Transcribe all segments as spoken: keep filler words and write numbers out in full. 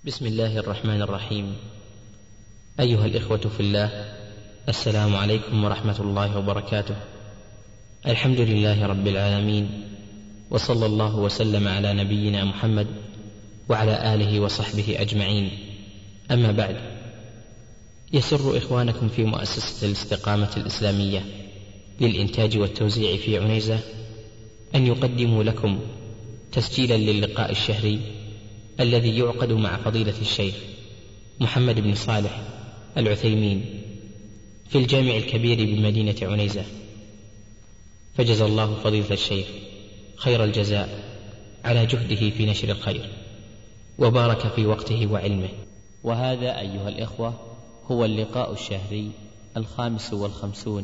بسم الله الرحمن الرحيم. أيها الإخوة في الله، السلام عليكم ورحمة الله وبركاته. الحمد لله رب العالمين، وصلى الله وسلم على نبينا محمد وعلى آله وصحبه أجمعين. أما بعد، يسر إخوانكم في مؤسسة الاستقامة الإسلامية للإنتاج والتوزيع في عنيزة أن يقدموا لكم تسجيلا للقاء الشهري الذي يعقد مع فضيلة الشيخ محمد بن صالح العثيمين في الجامع الكبير بمدينة عنيزة، فجزى الله فضيلة الشيخ خير الجزاء على جهده في نشر الخير، وبارك في وقته وعلمه. وهذا أيها الإخوة هو اللقاء الشهري الخامس والخمسون.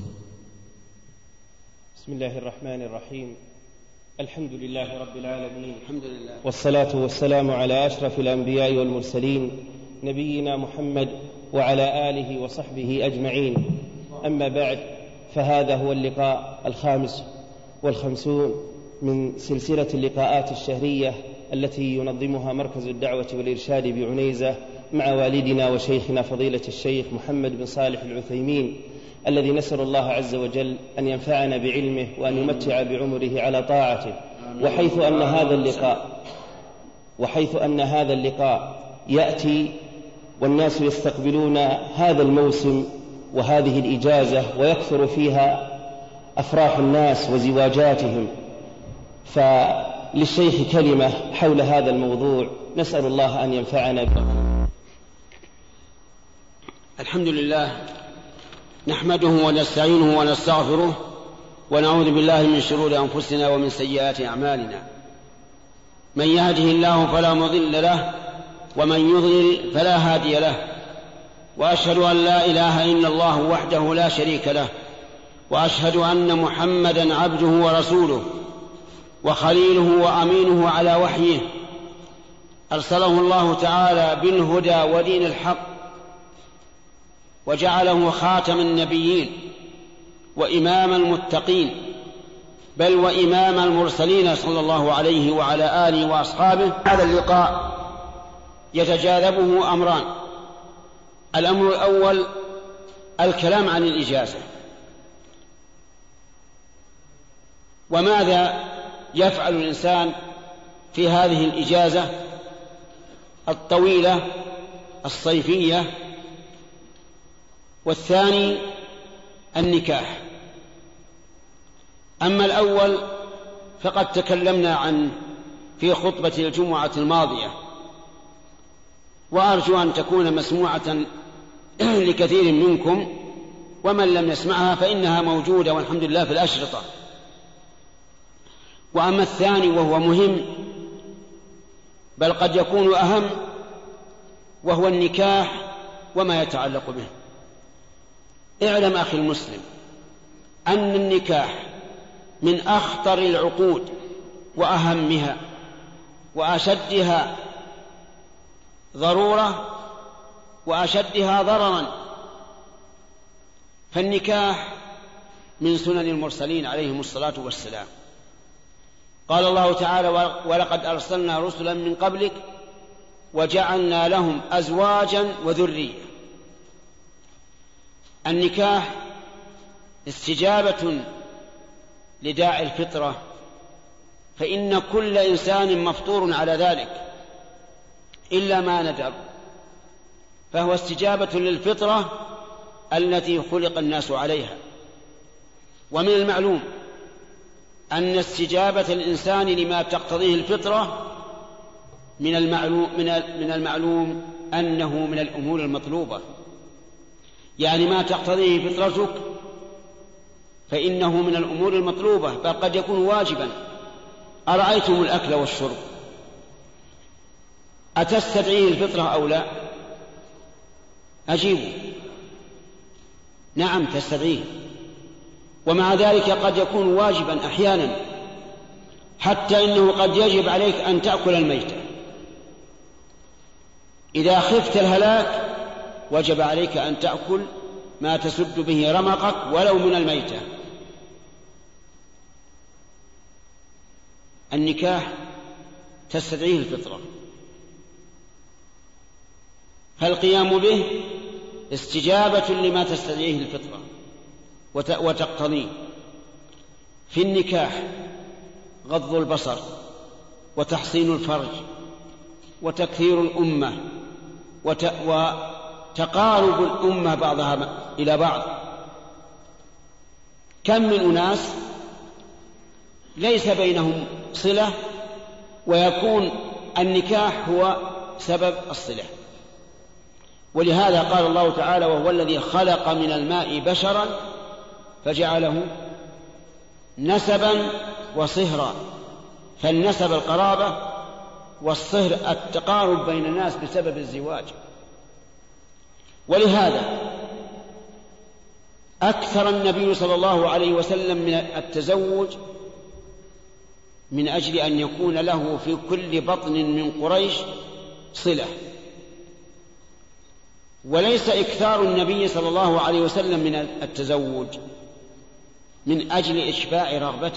بسم الله الرحمن الرحيم. الحمد لله رب العالمين، الحمد لله، والصلاة والسلام على أشرف الأنبياء والمرسلين نبينا محمد وعلى آله وصحبه أجمعين. أما بعد، فهذا هو اللقاء الخامس والخمسون من سلسلة اللقاءات الشهرية التي ينظمها مركز الدعوة والإرشاد بعنيزة مع والدنا وشيخنا فضيلة الشيخ محمد بن صالح العثيمين، الذي نسأل الله عز وجل أن ينفعنا بعلمه وأن يمتع بعمره على طاعته. وحيث أن هذا اللقاء وحيث أن هذا اللقاء يأتي والناس يستقبلون هذا الموسم وهذه الإجازة ويكثر فيها أفراح الناس وزواجاتهم، فللشيخ كلمة حول هذا الموضوع نسأل الله أن ينفعنا به. الحمد لله، نحمده ونستعينه ونستغفره، ونعوذ بالله من شرور أنفسنا ومن سيئات أعمالنا. من يهده الله فلا مضل له، ومن يضلل فلا هادي له، وأشهد أن لا إله إلا الله وحده لا شريك له، وأشهد أن محمدا عبده ورسوله وخليله وأمينه على وحيه، أرسله الله تعالى بالهدى ودين الحق، وجعله خاتم النبيين وإمام المتقين، بل وإمام المرسلين صلى الله عليه وعلى آله وأصحابه. هذا اللقاء يتجاذبه أمران. الأمر الأول الكلام عن الإجازة، وماذا يفعل الإنسان في هذه الإجازة الطويلة الصيفية. والثاني النكاح. أما الأول فقد تكلمنا عنه في خطبة الجمعة الماضية، وأرجو أن تكون مسموعة لكثير منكم، ومن لم يسمعها فإنها موجودة والحمد لله في الأشرطة. وأما الثاني وهو مهم بل قد يكون أهم، وهو النكاح وما يتعلق به. اعلم أخي المسلم أن النكاح من أخطر العقود وأهمها وأشدها ضرورة وأشدها ضررا. فالنكاح من سنن المرسلين عليهم الصلاة والسلام. قال الله تعالى: ولقد أرسلنا رسلا من قبلك وجعلنا لهم أزواجا وذرية. النكاح استجابة لداعي الفطرة، فإن كل إنسان مفطور على ذلك إلا ما ندر، فهو استجابة للفطرة التي خلق الناس عليها. ومن المعلوم أن استجابة الإنسان لما تقتضيه الفطرة من المعلوم, من المعلوم أنه من الأمور المطلوبة، يعني ما تقتضيه فطرتك فإنه من الأمور المطلوبة، بل قد يكون واجبا. أرأيتم الأكل والشرب أتستدعيه الفطرة أو لا؟ أجيبوا نعم تستدعيه، ومع ذلك قد يكون واجبا أحيانا، حتى إنه قد يجب عليك أن تأكل الميتة. إذا خفت الهلاك وجب عليك أن تأكل ما تسد به رمقك ولو من الميتة. النكاح تستدعيه الفطرة، فالقيام به استجابة لما تستدعيه الفطرة وتقتضيه. في النكاح غض البصر وتحصين الفرج وتكثير الأمة وتقارب الأمة بعضها إلى بعض. كم من أناس ليس بينهم صلة ويكون النكاح هو سبب الصلة. ولهذا قال الله تعالى: وهو الذي خلق من الماء بشرا فجعله نسبا وصهرا. فالنسب القرابة والصهر التقارب بين الناس بسبب الزواج. ولهذا أكثر النبي صلى الله عليه وسلم من التزوج من أجل أن يكون له في كل بطن من قريش صلة. وليس إكثار النبي صلى الله عليه وسلم من التزوج من أجل إشباع رغبته،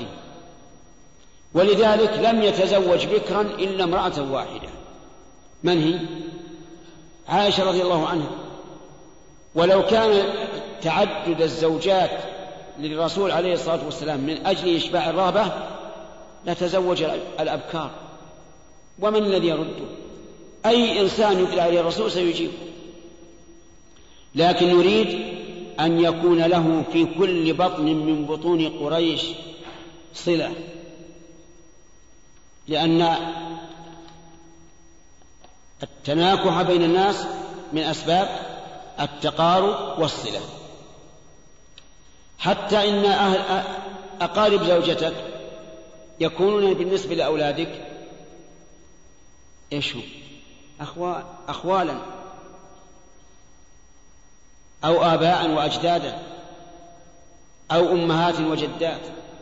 ولذلك لم يتزوج بكرا إلا امرأة واحدة. من هي؟ عائشة رضي الله عنها. ولو كان تعدد الزوجات للرسول عليه الصلاة والسلام من أجل إشباع الرغبة لتزوج الأبكار. ومن الذي يرده؟ أي إنسان يدعى عليه الرسول سيجيب، لكن يريد أن يكون له في كل بطن من بطون قريش صلة، لأن التناكح بين الناس من أسباب التقارب والصلة. حتى إن أهل أقارب زوجتك يكونون بالنسبة لأولادك إيش أخوالا أو آباء وأجدادا أو أمهات وجدات.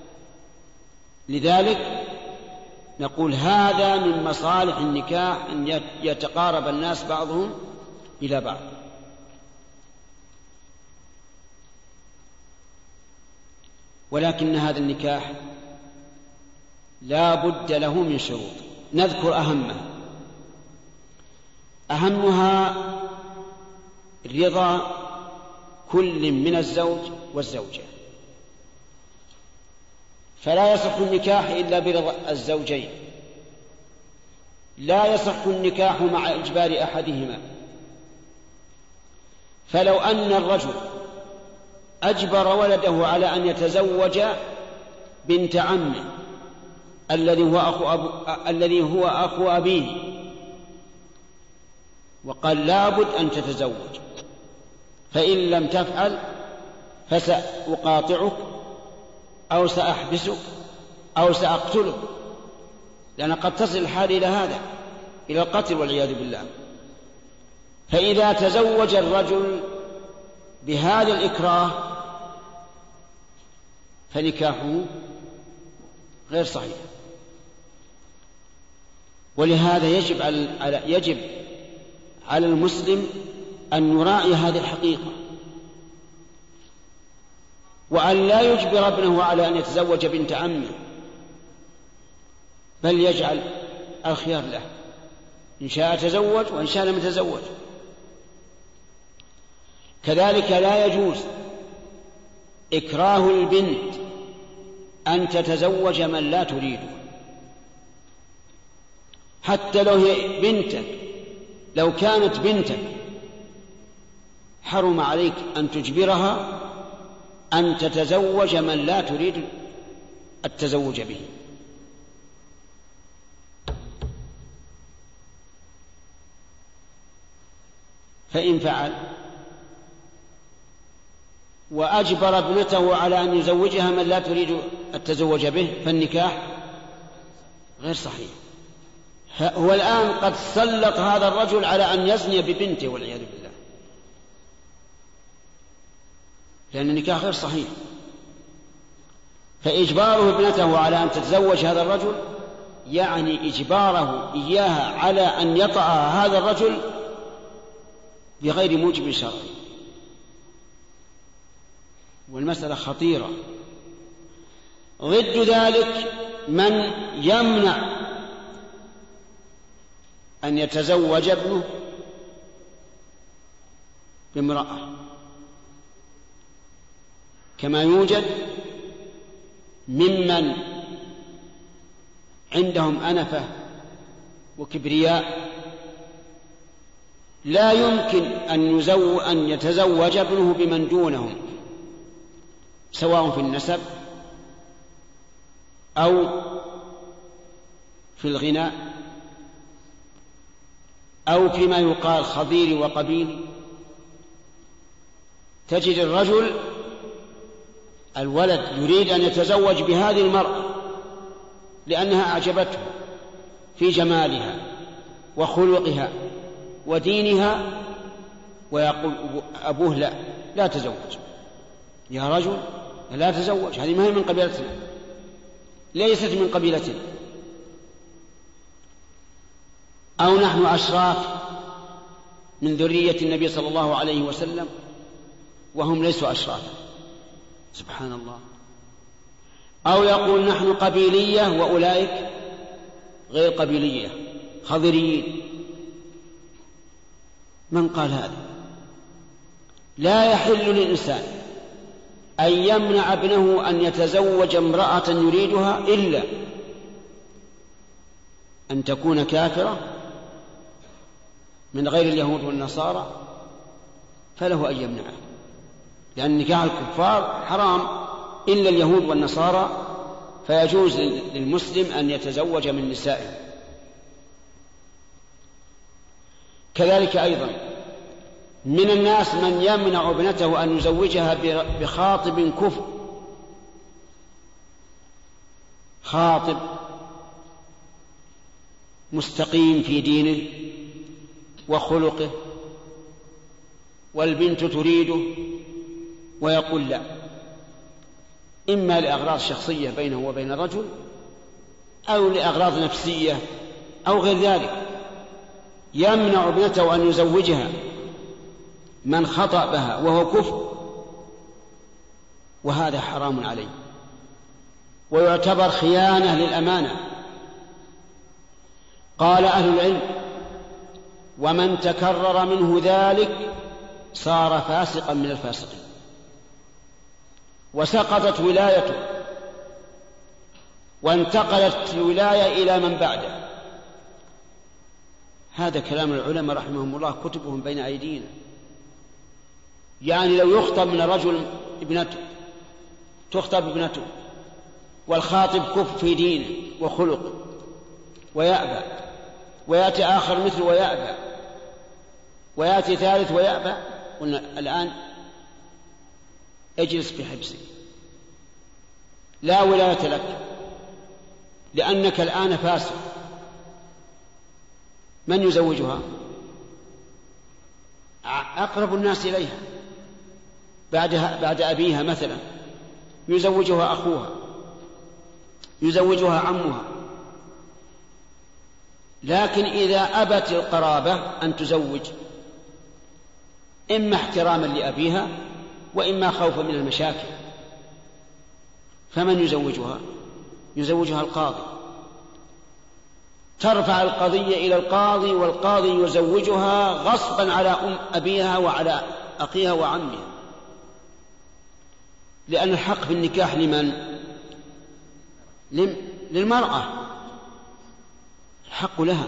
لذلك نقول هذا من مصالح النكاح أن يتقارب الناس بعضهم إلى بعض. ولكن هذا النكاح لا بد له من شروط، نذكر أهمها. أهمها رضا كل من الزوج والزوجة، فلا يصح النكاح إلا برضا الزوجين، لا يصح النكاح مع إجبار أحدهما. فلو أن الرجل أجبر ولده على أن يتزوج بنت عمه الذي هو أخو أبو الذي هو أخو أبيه وقال لابد أن تتزوج، فإن لم تفعل فسأقاطعك أو سأحبسك أو سأقتلك، لأن قد تصل الحال إلى هذا، إلى القتل والعياذ بالله. فإذا تزوج الرجل بهذا الإكراه فنكاحه غير صحيح. ولهذا يجب على يجب على المسلم أن يراعي هذه الحقيقة، وأن لا يجبر ابنه على أن يتزوج بنت عمه، بل يجعل الخيار له، إن شاء تزوج وإن شاء لم يتزوج. كذلك لا يجوز إكراه البنت أن تتزوج من لا تريده، حتى لو هي بنتك، لو كانت بنتك حرم عليك أن تجبرها أن تتزوج من لا تريد التزوج به. فإن فعل وأجبر ابنته على أن يزوجها من لا تريد التزوج به فالنكاح غير صحيح. هو الآن قد سلط هذا الرجل على أن يزني ببنته والعياذ بالله، لأن النكاح غير صحيح. فإجباره ابنته على أن تتزوج هذا الرجل يعني إجباره إياها على أن يطأ هذا الرجل بغير موجب شرعي، والمسألة خطيرة. ضد ذلك من يمنع أن يتزوج ابنه بامرأة، كما يوجد ممن عندهم أنفة وكبرياء لا يمكن أن, يزو أن يتزوج ابنه بمن دونهم، سواء في النسب أو في الغناء أو فيما يقال خضير وقبيل. تجد الرجل الولد يريد أن يتزوج بهذه المرأة لأنها أعجبته في جمالها وخلقها ودينها، ويقول أبوه لا لا تزوج يا رجل، لا تزوج، هذه ما هي من قبيلتنا، ليست من قبيلتنا. أو نحن أشراف من ذرية النبي صلى الله عليه وسلم وهم ليسوا أشرافا، سبحان الله. أو يقول نحن قبيلية وأولئك غير قبيلية، خضريين. من قال هذا؟ لا يحل للإنسان أن يمنع ابنه أن يتزوج امرأة يريدها إلا أن تكون كافرة من غير اليهود والنصارى، فله أن يمنعه، لأن نكاح الكفار حرام إلا اليهود والنصارى، فيجوز للمسلم أن يتزوج من نسائه. كذلك أيضا من الناس من يمنع ابنته أن يزوجها بخاطب كفر، خاطب مستقيم في دينه وخلقه والبنت تريده، ويقول لا، إما لأغراض شخصية بينه وبين الرجل أو لأغراض نفسية أو غير ذلك، يمنع ابنته أن يزوجها من خطأ بها وهو كفر، وهذا حرام عليه ويعتبر خيانة للأمانة. قال أهل العلم: ومن تكرر منه ذلك صار فاسقا من الفاسقين، وسقطت ولايته وانتقلت الولاية إلى من بعده. هذا كلام العلماء رحمهم الله، كتبهم بين أيدينا. يعني لو يخطب من الرجل ابنته، تخطب ابنته والخاطب كف في دينه وخلقه ويأبى، ويأتي آخر مثله ويأبى، ويأتي ثالث ويأبى، قلنا الآن اجلس في حبسك، لا ولاية لك، لأنك الآن فاسق. من يزوجها؟ أقرب الناس إليها بعدها بعد أبيها مثلا، يزوجها أخوها، يزوجها عمها. لكن إذا أبت القرابة أن تزوج، إما احتراما لأبيها وإما خوفا من المشاكل، فمن يزوجها؟ يزوجها القاضي، ترفع القضية إلى القاضي، والقاضي يزوجها غصبا على أم أبيها وعلى أخيها وعمها، لأن الحق في النكاح لمن؟ للمرأة، الحق لها.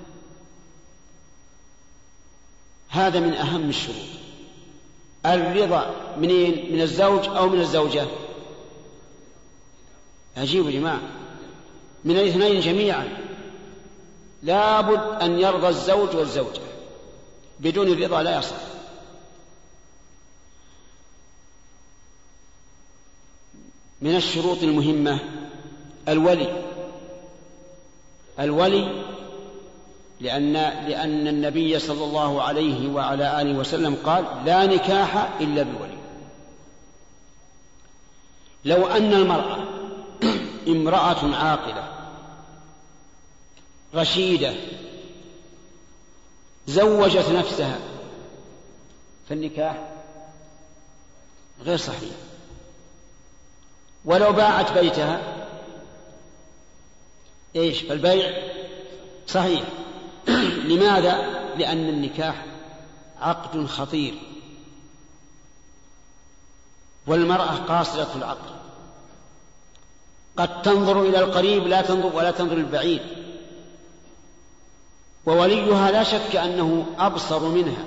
هذا من أهم الشروط. الرضا منين؟ من الزوج أو من الزوجة؟ عجيب يا جماعة، من الاثنين جميعا. لابد أن يرضى الزوج والزوجة، بدون الرضا لا يصح. من الشروط المهمة الولي. الولي لأن, لأن النبي صلى الله عليه وعلى آله وسلم قال: لا نكاح إلا بولي. لو أن المرأة امرأة عاقلة رشيدة زوجت نفسها، فالنكاح غير صحيح. ولو باعت بيتها إيش؟ فالبيع صحيح. لماذا؟ لأن النكاح عقد خطير والمرأة قاصرة العقل، قد تنظر إلى القريب لا تنظر ولا تنظر البعيد، ووليها لا شك أنه أبصر منها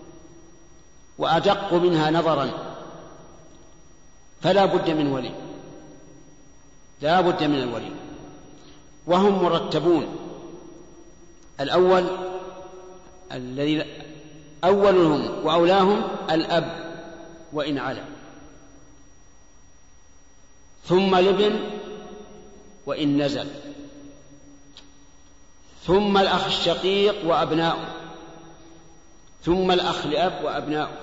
وأدق منها نظرا، فلا بد من ولي، لا بد من الولي. وهم مرتبون: الأول الذي أولهم وأولاهم الأب وإن علا، ثم الابن وإن نزل، ثم الأخ الشقيق وأبناؤه، ثم الأخ لأب وأبناؤه،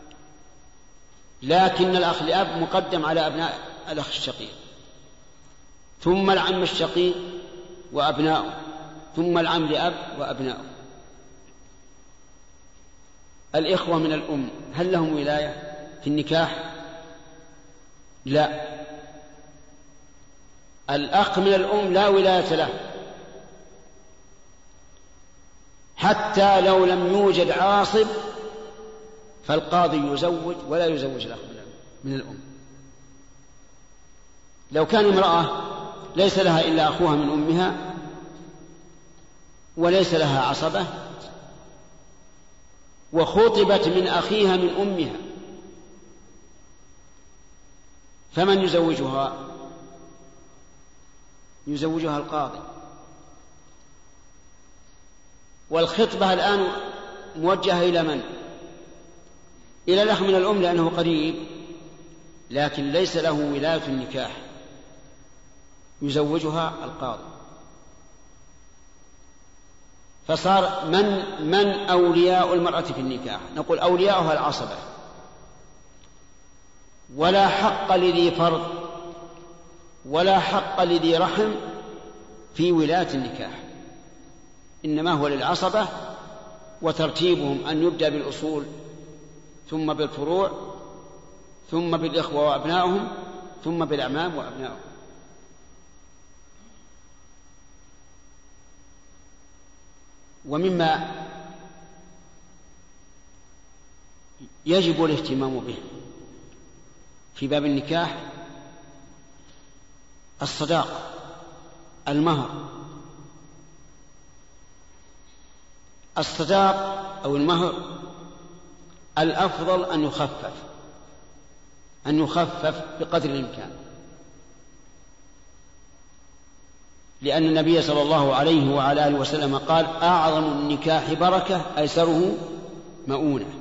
لكن الأخ لأب مقدم على أبناء الأخ الشقيق، ثم العم الشقيق وأبناؤه، ثم العم لأب وأبناؤه. الإخوة من الأم هل لهم ولاية في النكاح؟ لا، الأخ من الأم لا ولاية له، حتى لو لم يوجد عاصب فالقاضي يزوج ولا يزوج الأخ من الأم. لو كان امرأة ليس لها إلا أخوها من أمها وليس لها عصبة وخطبت من أخيها من أمها، فمن يزوجها؟ يزوجها القاضي. والخطبة الآن موجهة إلى من؟ إلى الأخ من الأم لأنه قريب، لكن ليس له ولاية النكاح، يزوجها القاضي. فصار من من أولياء المرأة في النكاح؟ نقول أولياؤها العصبة، ولا حق لذي فرض ولا حق لذي رحم في ولاية النكاح، إنما هو للعصبة، وترتيبهم أن يبدأ بالأصول ثم بالفروع ثم بالإخوة وأبنائهم ثم بالأعمام وأبنائهم. ومما يجب الاهتمام به في باب النكاح الصداق، المهر. الصداق أو المهر الأفضل أن يخفف أن يخفف بقدر الإمكان، لأن النبي صلى الله عليه وعلى آله وسلم قال: أعظم النكاح بركة أيسره مؤونة.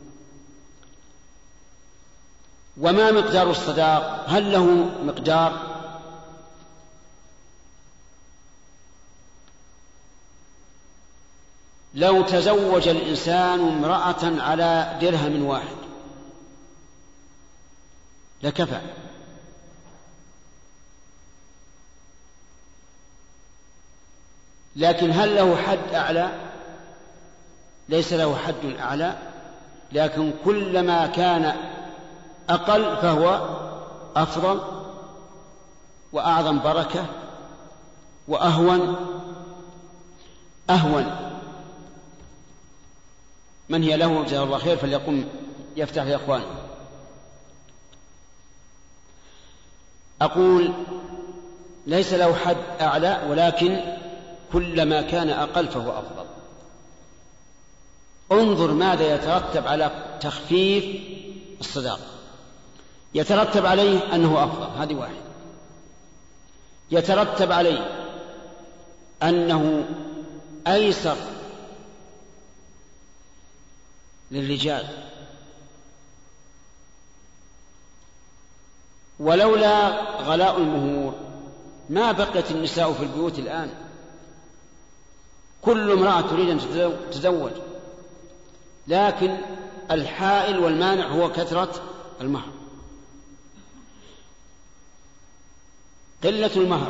وما مقدار الصداق؟ هل له مقدار؟ لو تزوج الإنسان امرأة على درهم واحد لكفى، لكن هل له حد أعلى؟ ليس له حد أعلى، لكن كلما كان أقل فهو أفضل وأعظم بركة وأهون. أهون من هي له جزاه الله خير فليقم يفتح لإخوانه. أقول ليس له حد أعلى، ولكن كلما كان أقل فهو أفضل. انظر ماذا يترتب على تخفيف الصداق. يترتب عليه أنه أفضل، هذه واحد. يترتب عليه أنه أيسر للرجال، ولولا غلاء المهور ما بقيت النساء في البيوت الآن، كل امرأة تريد أن تتزوج، لكن الحائل والمانع هو كثرة المهر. قلة المهر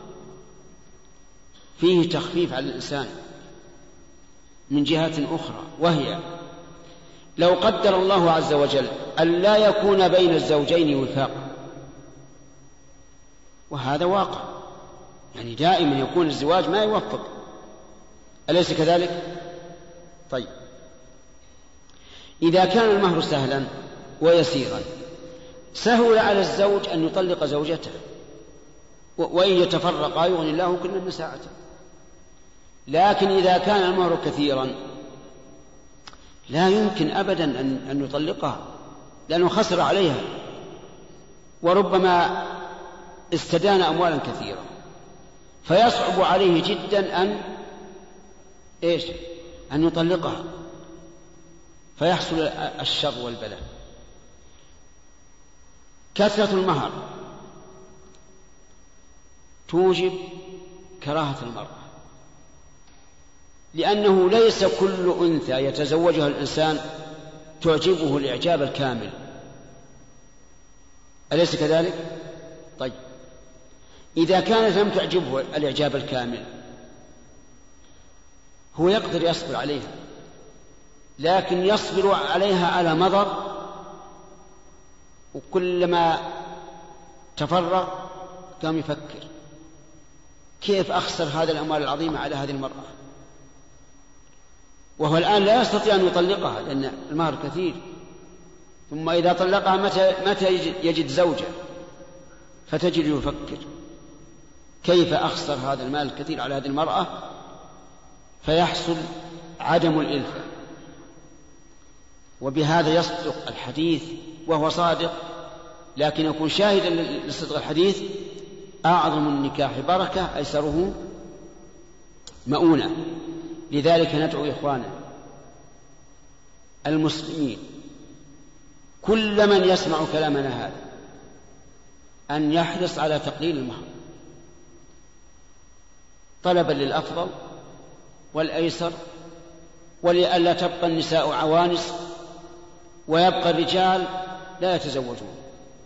فيه تخفيف على الإنسان من جهة أخرى، وهي لو قدر الله عز وجل أن لا يكون بين الزوجين وفاق، وهذا واقع، يعني دائما يكون الزواج ما يوفق، أليس كذلك؟ طيب، إذا كان المهر سهلا ويسيرا سهل على الزوج أن يطلق زوجته، وإن يتفرقا يغني الله كلا من ساعته. لكن إذا كان المهر كثيرا لا يمكن أبدا أن يطلقها، لأنه خسر عليها، وربما استدان أموالا كثيرة، فيصعب عليه جدا أن إيش أن يطلقها، فيحصل الشر والبلاء. كثرة المهر توجب كراهة المرأة، لأنه ليس كل أنثى يتزوجها الإنسان تعجبه الإعجاب الكامل، أليس كذلك؟ طيب إذا كانت لم تعجبه الإعجاب الكامل هو يقدر يصبر عليها، لكن يصبر عليها على مضض، وكلما تفرغ قام يفكر كيف أخسر هذه الأموال العظيمة على هذه المرأة، وهو الآن لا يستطيع أن يطلقها لأن المهر كثير، ثم إذا طلقها متى, متى يجد زوجة، فتجد يفكر كيف أخسر هذا المال الكثير على هذه المرأة، فيحصل عدم الإلفة. وبهذا يصدق الحديث وهو صادق، لكن يكون شاهدا لصدق الحديث: أعظم النكاح بركة أيسره مؤونة. لذلك ندعو إخوانا المسلمين كل من يسمع كلامنا هذا أن يحرص على تقليل المهر طلبا للأفضل والأيسر، ولئلا تبقى النساء عوانس ويبقى الرجال لا يتزوجون.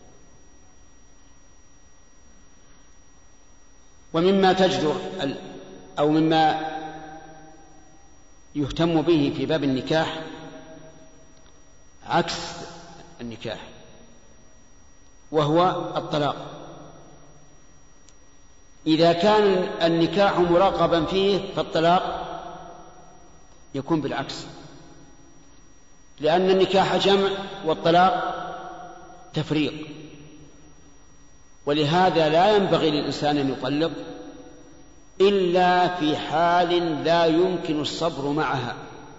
ومما تجدر أو مما يهتم به في باب النكاح عكس النكاح، وهو الطلاق. إذا كان النكاح مرغبا فيه فالطلاق يكون بالعكس، لأن النكاح جمع والطلاق تفريق، ولهذا لا ينبغي للإنسان أن يطلق إلا في حال لا يمكن الصبر معها،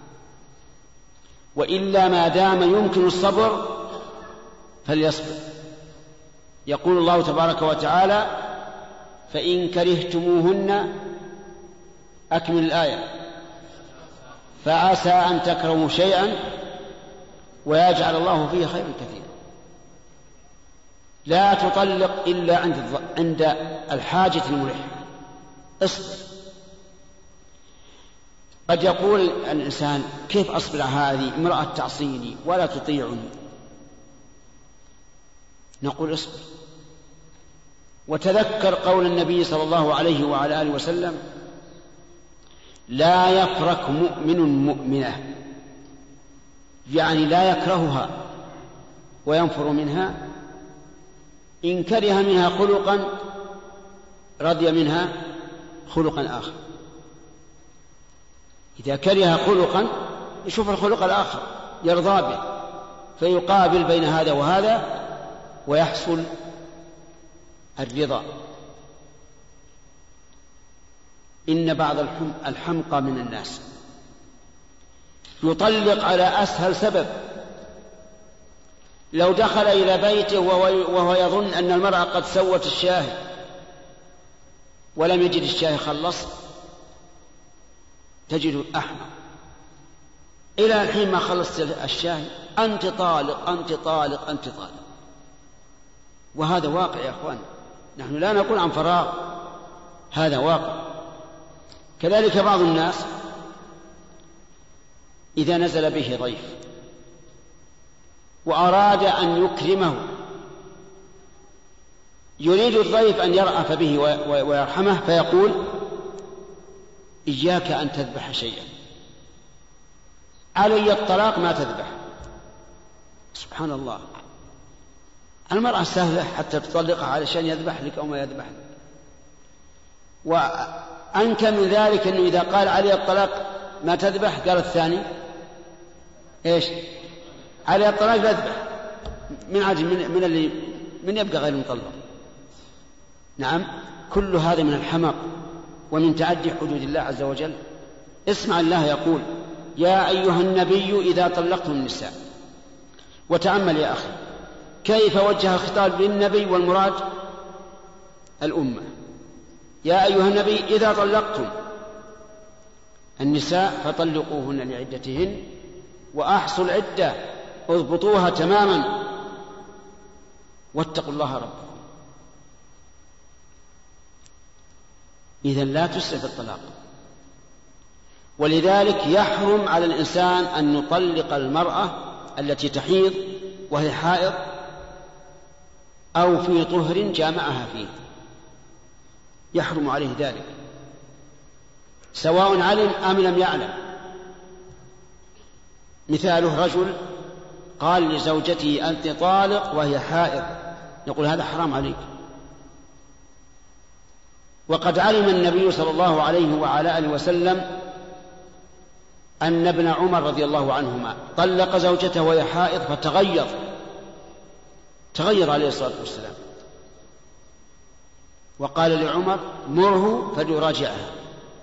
وإلا ما دام يمكن الصبر فليصبر. يقول الله تبارك وتعالى: فإن كرهتموهن، أكمل الآية، فعسى أن تكرهوا شيئا ويجعل الله فيه خيرا كثيرا. لا تطلق إلا عند الحاجة الملحة، اصبر. قد يقول الإنسان: كيف أصبر على هذه امرأة تعصيني ولا تطيعني؟ نقول: اصبر، وتذكر قول النبي صلى الله عليه وعلى آله وسلم: لا يفرك مؤمن مؤمنة، يعني لا يكرهها وينفر منها، إن كره منها خلقا رضي منها خلقا آخر. إذا كره خلقا يشوف الخلق الآخر يرضى به، فيقابل بين هذا وهذا ويحصل الرضا. إن بعض الحمقى من الناس يطلق على أسهل سبب. لو دخل إلى بيته وهو يظن أن المرأة قد سوت الشاهي ولم يجد الشاهي خلص، تجد أحمق إلى الحين ما خلصت الشاهي، أنت طالق أنت طالق أنت طالق. وهذا واقع يا أخوان، نحن لا نقول عن فراغ، هذا واقع. كذلك بعض الناس إذا نزل به ضيف وأراد أن يكرمه، يريد الضيف أن يرأف به ويرحمه، فيقول: إياك أن تذبح شيئا، علي الطلاق ما تذبح. سبحان الله، المرأة سهلة حتى تطلقها علشان يذبح لك أو ما يذبح لك. وأنك من ذلك أنه إذا قال علي الطلاق ما تذبح، قال الثاني إيش؟ علي الطلاق لا تذبح. من عاد من, من اللي من يبقى غير مطلق؟ نعم، كل هذا من الحمق ومن تعدي حدود الله عز وجل. اسمع الله يقول: يا أيها النبي إذا طلقتم النساء. وتأمل يا أخي كيف وجه الخطاب للنبي والمراد الأمة. يا أيها النبي إذا طلقتم النساء فطلقوهن لعدتهن وأحصوا العدة، اضبطوها تماما، واتقوا الله ربكم. إذن لا تسرف الطلاق. ولذلك يحرم على الإنسان أن يطلق المرأة التي تحيض وهي حائض أو في طهر جامعها فيه، يحرم عليه ذلك سواء علم أم لم يعلم. مثاله رجل قال لزوجته أنت طالق وهي حائض، يقول هذا حرام عليك. وقد علم النبي صلى الله عليه وعلى آله وسلم أن ابن عمر رضي الله عنهما طلق زوجته وهي حائض فتغير تغير عليه الصلاة والسلام، وقال لعمر مره فليراجعها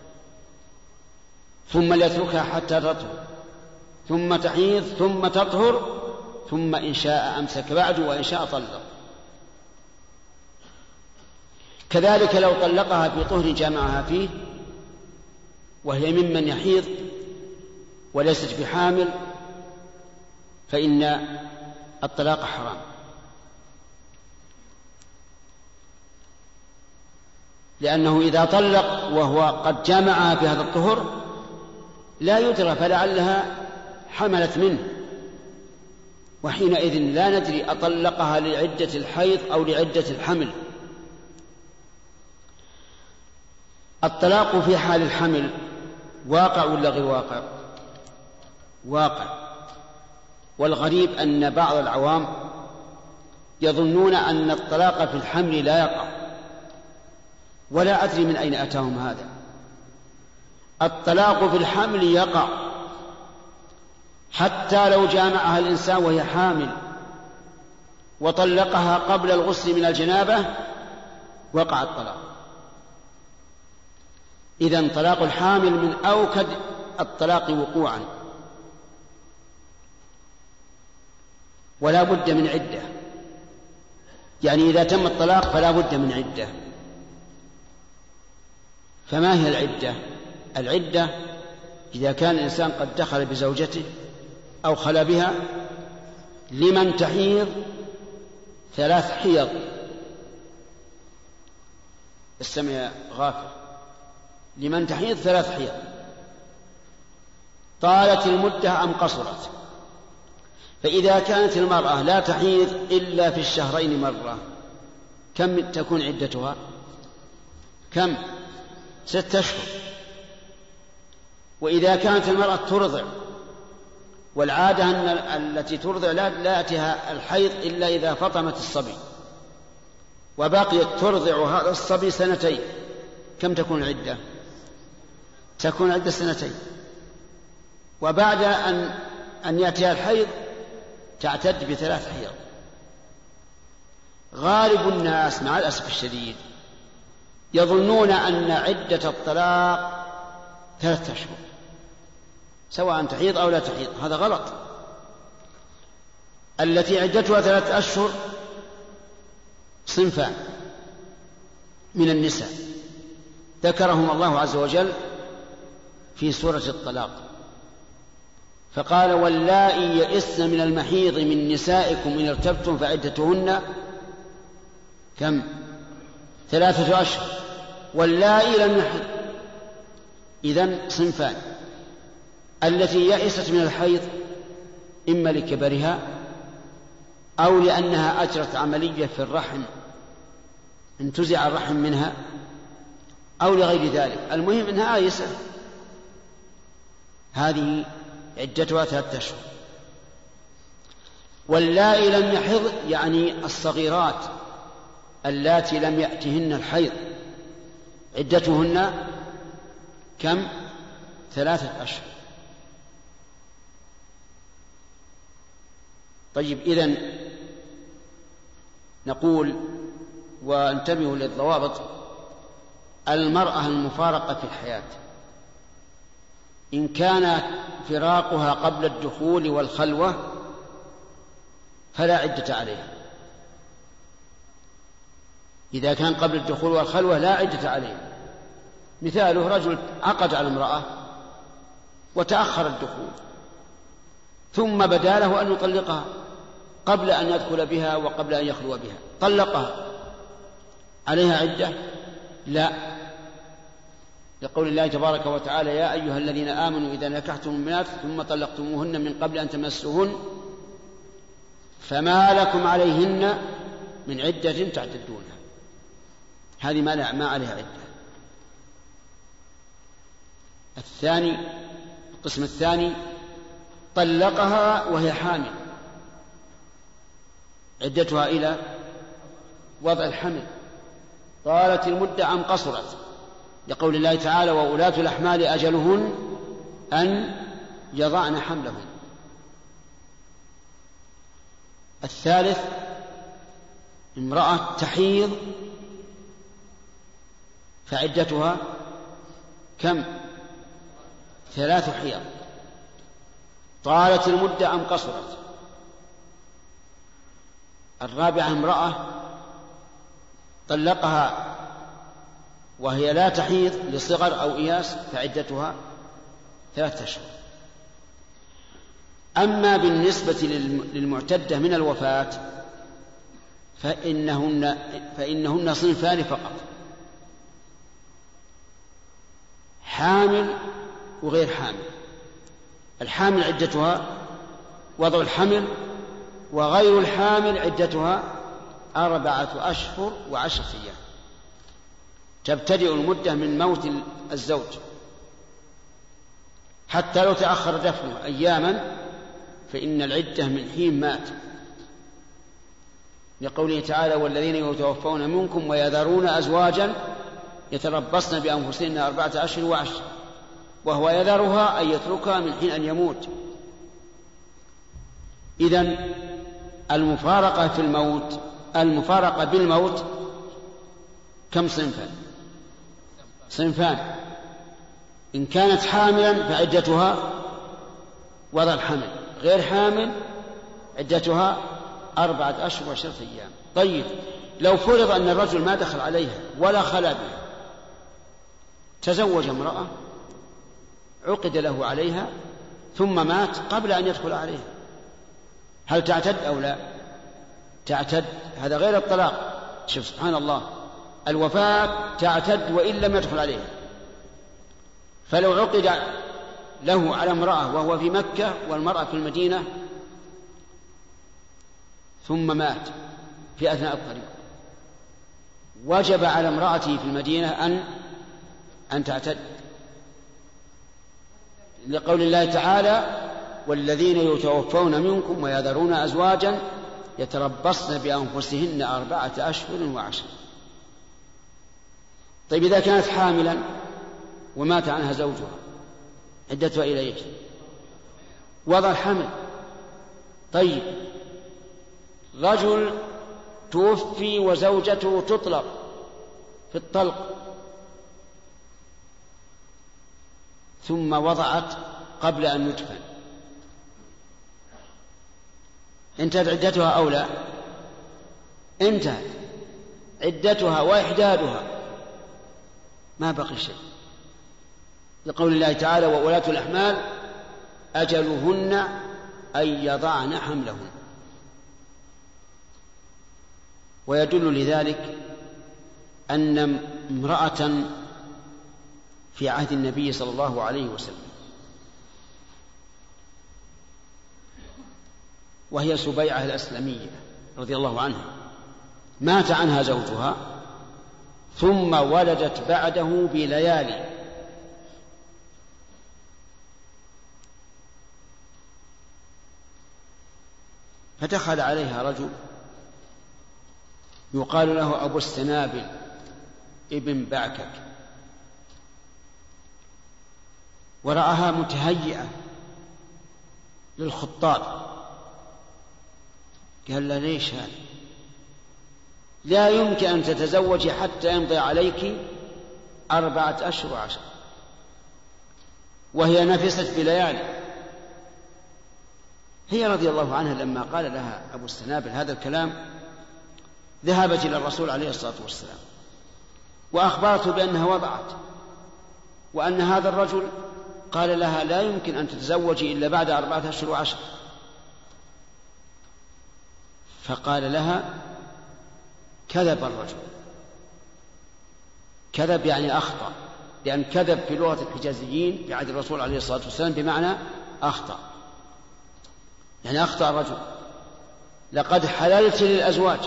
ثم ليتركها حتى تطهر ثم تحيض ثم تطهر ثم إن شاء أمسك بعد وإن شاء طلق. كذلك لو طلقها في طهر جامعها فيه وهي ممن يحيض وليست بحامل فإن الطلاق حرام، لأنه إذا طلق وهو قد جامعها في هذا الطهر لا يدرى فلعلها حملت منه، وحينئذ لا ندري أطلقها لعدة الحيض أو لعدة الحمل. الطلاق في حال الحمل واقع ولا غير واقع؟ واقع. والغريب أن بعض العوام يظنون أن الطلاق في الحمل لا يقع، ولا أدري من أين أتاهم هذا. الطلاق في الحمل يقع حتى لو جامعها الإنسان وهي حامل وطلقها قبل الغسل من الجنابة وقع الطلاق. إذن طلاق الحامل من أوكد الطلاق وقوعا، ولا بد من عدة. يعني إذا تم الطلاق فلا بد من عدة. فما هي العدة؟ العدة إذا كان الإنسان قد دخل بزوجته أو خلا بها لمن تحيض ثلاث حيض. استمع يا غافر، لمن تحيض ثلاث حيض طالت المدة أم قصرت. فإذا كانت المرأة لا تحيض إلا في الشهرين مرة كم تكون عدتها؟ كم؟ ست أشهر. وإذا كانت المرأة ترضع، والعادة أن التي ترضع لا يأتيها الحيض إلا إذا فطمت الصبي، وبقيت ترضع هذا الصبي سنتين، كم تكون عدة؟ تكون عدة سنتين. وبعد أن أن يأتيها الحيض تعتد بثلاث حيض. غالب الناس مع الأسف الشديد يظنون أن عدة الطلاق ثلاثة أشهر سواء تحيض أو لا تحيض. هذا غلط. التي عدتها ثلاثة أشهر صنفان من النساء ذكرهم الله عز وجل في سورة الطلاق، فقال واللائي يئسن من المحيض من نسائكم إن ارتبتم فعدتهن كم؟ ثلاثة أشهر. واللائي لم يحض. إذن صنفان: التي يئست من الحيض إما لكبرها أو لأنها أجرت عملية في الرحم انتزع الرحم منها أو لغير ذلك، المهم أنها آيسة، هذه عدتها ثلاثة أشهر. واللائي لم يحض يعني الصغيرات اللاتي لم يأتهن الحيض عدتهن كم؟ ثلاثة أشهر. طيب إذن نقول وانتبهوا للضوابط: المرأة المفارقة في الحياة إن كان فراقها قبل الدخول والخلوة فلا عدة عليها. إذا كان قبل الدخول والخلوة لا عدة عليها. مثاله: رجل عقد على امرأة وتأخر الدخول ثم بدا له أن يطلقها قبل أن يدخل بها وقبل أن يخلو بها، طلقها، عليها عدة؟ لا، لقول الله تبارك وتعالى: يا أيها الذين آمنوا إذا نكحتم المؤمنات ثم طلقتموهن من قبل أن تمسوهن فما لكم عليهن من عدة تعتدونها. هذه ما, لا ما عليها عدة. الثاني القسم الثاني: طلقها وهي حامل، عدتها إلى وضع الحمل، طالت المدة أم قصرت، لقول الله تعالى: وأولاة الأحمال أجلهن أن يضعن حملهن. الثالث: امرأة تحيض فعدتها كم؟ ثلاث حيض، طالت المدة أم قصرت. الرابعة: امرأة طلقها وهي لا تحيض لصغر أو إياس فعدتها ثلاثة أشهر. أما بالنسبة للمعتدة من الوفاة فإنهن, فإنهن صنفان فقط: حامل وغير حامل. الحامل عدتها وضع الحمل، وغير الحامل عدتها أربعة أشهر وعشرة أيام، تبتدئ المدة من موت الزوج، حتى لو تأخر دفنه أياما فإن العدة من حين مات، لقوله تعالى: والذين يتوفون منكم ويذرون أزواجا يتربصن بأنفسهن أربعة أشهر وعشر، وهو يذرها أن يتركها من حين أن يموت. إذن المفارقة في الموت المفارقة بالموت كم صنفا؟ صنفان: إن كانت حاملا فعدتها وضع الحمل، غير حامل عدتها أربعة أشهر وعشرة أيام. طيب، لو فرض أن الرجل ما دخل عليها ولا خلا بها، تزوج امرأة عقد له عليها ثم مات قبل أن يدخل عليها، هل تعتد أو لا؟ تعتد. هذا غير الطلاق. شوف سبحان الله، الوفاة تعتد وإن لم يدخل عليها. فلو عقد له على امرأة وهو في مكة والمرأة في المدينة ثم مات في أثناء الطريق، وجب على امرأته في المدينة أن أن تعتد، لقول الله تعالى: والذين يتوفون منكم ويذرون أزواجا يتربصن بأنفسهن أربعة أشهر وعشر. طيب، إذا كانت حاملا ومات عنها زوجها عدتها إلى إيش؟ وضع الحمل. طيب، رجل توفي وزوجته تطلق في الطلق ثم وضعت قبل أن يدفن، انتهت عدتها أو لا؟ انتهت عدتها وإحدادها، ما بقي شيء، لقول الله تعالى: وأولاة الأحمال أجلهن أن يضعن حملهن. ويدل لذلك أن امرأة في عهد النبي صلى الله عليه وسلم وهي سبيعة الأسلمية رضي الله عنها، مات عنها زوجها ثم ولدت بعده بليالي، فدخل عليها رجل يقال له أبو السنابل ابن بعكك، ورآها متهيئة للخطاب، قال له: ليش هذا؟ لا يمكن أن تتزوجي حتى يمضي عليك أربعة أشهر وعشر، وهي نفست بليالي. هي رضي الله عنها لما قال لها أبو السنابل هذا الكلام ذهبت إلى الرسول عليه الصلاة والسلام وأخبرته بأنها وضعت، وأن هذا الرجل قال لها لا يمكن أن تتزوجي إلا بعد أربعة أشهر وعشر. فقال لها كذب الرجل. كذب يعني أخطأ، لأن كذب في لغة الحجازيين في عهد الرسول عليه الصلاة والسلام بمعنى أخطأ، يعني أخطأ الرجل. لقد حللت للأزواج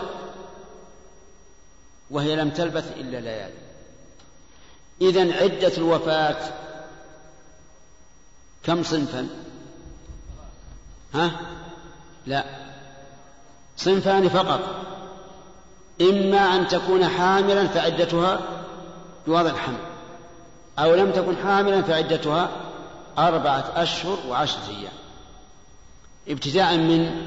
وهي لم تلبث إلا ليالي. إذن عدة الوفاة كم صنفا؟ ها؟ لا، صنفان فقط. إما أن تكون حاملا فعدتها بوضع الحمل، أو لم تكن حاملا فعدتها أربعة أشهر وعشرة أيام، ابتداء من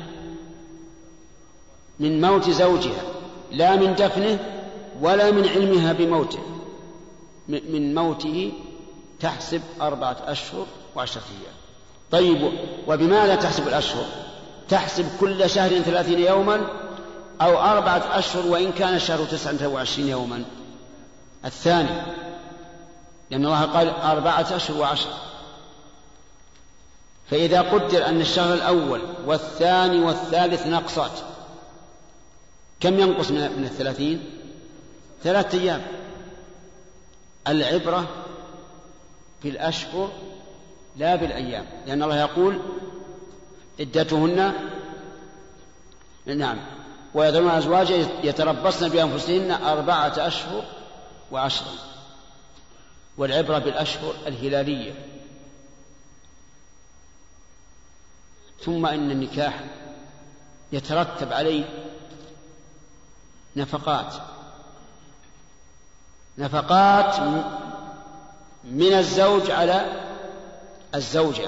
من موت زوجها، لا من دفنه ولا من علمها بموته، من موته تحسب أربعة أشهر وعشرة أيام. طيب، وبماذا تحسب الأشهر؟ تحسب كل شهر ثلاثين يوما أو أربعة أشهر وإن كان الشهر تسعة وعشرين يوما. الثاني، لأن الله قال أربعة أشهر وعشرة. فإذا قدر أن الشهر الأول والثاني والثالث نقصات، كم ينقص من الثلاثين؟ ثلاثة أيام. العبرة في الأشهر لا بالأيام، لأن الله يقول عدتهن نعم ويذرون أزواجا يتربصن بأنفسهن أربعة أشهر وعشرة، والعبرة بالأشهر الهلالية. ثم إن النكاح يترتب عليه نفقات نفقات من الزوج على الزوجة.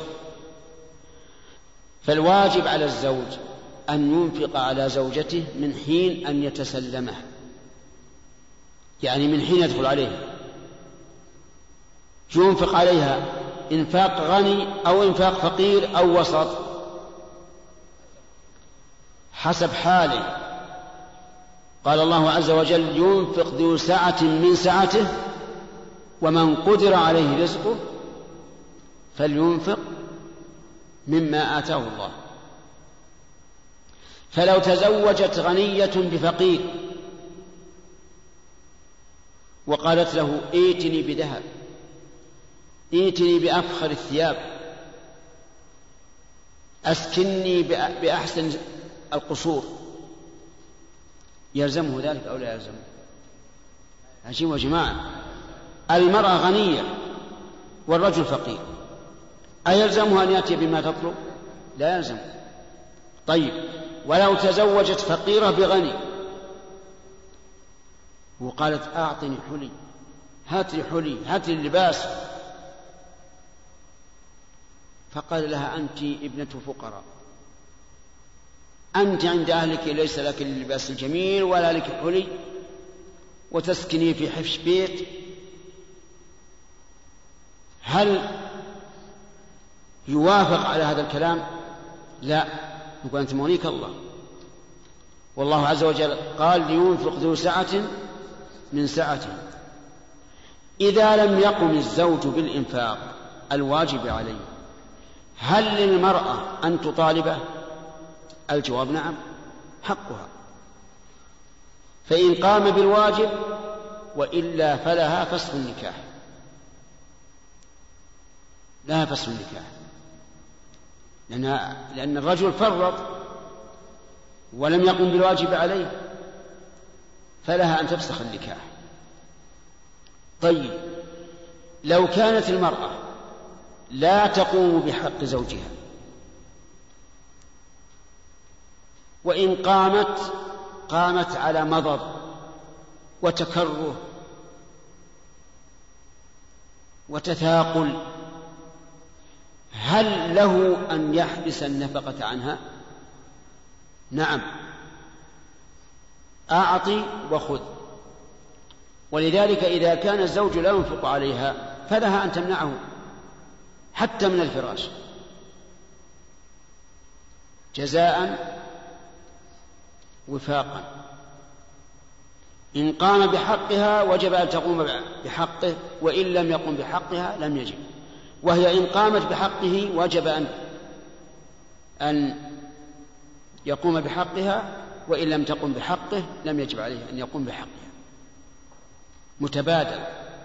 فالواجب على الزوج أن ينفق على زوجته من حين أن يتسلمه، يعني من حين يدخل عليه ينفق عليها إنفاق غني أو إنفاق فقير أو وسط حسب حاله. قال الله عز وجل ينفق ذو سعة من سعته ومن قدر عليه رزقه فلينفق مما آتاه الله. فلو تزوجت غنية بفقير وقالت له ائتني بذهب، ائتني بأفخر الثياب، أسكنني بأحسن القصور، يلزمه ذلك أو لا يلزمه؟ عجيب يا جماعة، المرأة غنية والرجل فقير، أيلزمه أن يأتي بما تطلب؟ لا يلزم. طيب، ولو تزوجت فقيرة بغني وقالت أعطني حلي، هات لي حلي، هات لي اللباس، فقال لها أنت ابنة فقراء، أنت عند أهلك ليس لك اللباس الجميل ولا لك حلي، وتسكني في حفش بيت، هل يوافق على هذا الكلام؟ لا، نقول أنت مونيك الله. والله عز وجل قال لينفق ذو سعة من سعته. إذا لم يقم الزوج بالإنفاق الواجب عليه، هل للمرأة أن تطالبه؟ الجواب نعم، حقها. فإن قام بالواجب وإلا فلها فسخ النكاح، لها فسخ النكاح، لأن الرجل فرط ولم يقم بالواجب عليه، فلها أن تفسخ النكاح. طيب، لو كانت المرأة لا تقوم بحق زوجها وإن قامت قامت على مضض وتكره وتثاقل، هل له أن يحبس النفقة عنها؟ نعم، أعطي وخذ. ولذلك إذا كان الزوج لا ينفق عليها فلها أن تمنعه حتى من الفراش جزاء وفاقا. إن قام بحقها وجب أن تقوم بحقه، وإن لم يقم بحقها لم يجب. وهي إن قامت بحقه وجب أن أن يقوم بحقها، وإن لم تقم بحقه لم يجب عليه أن يقوم بحقها. متبادل.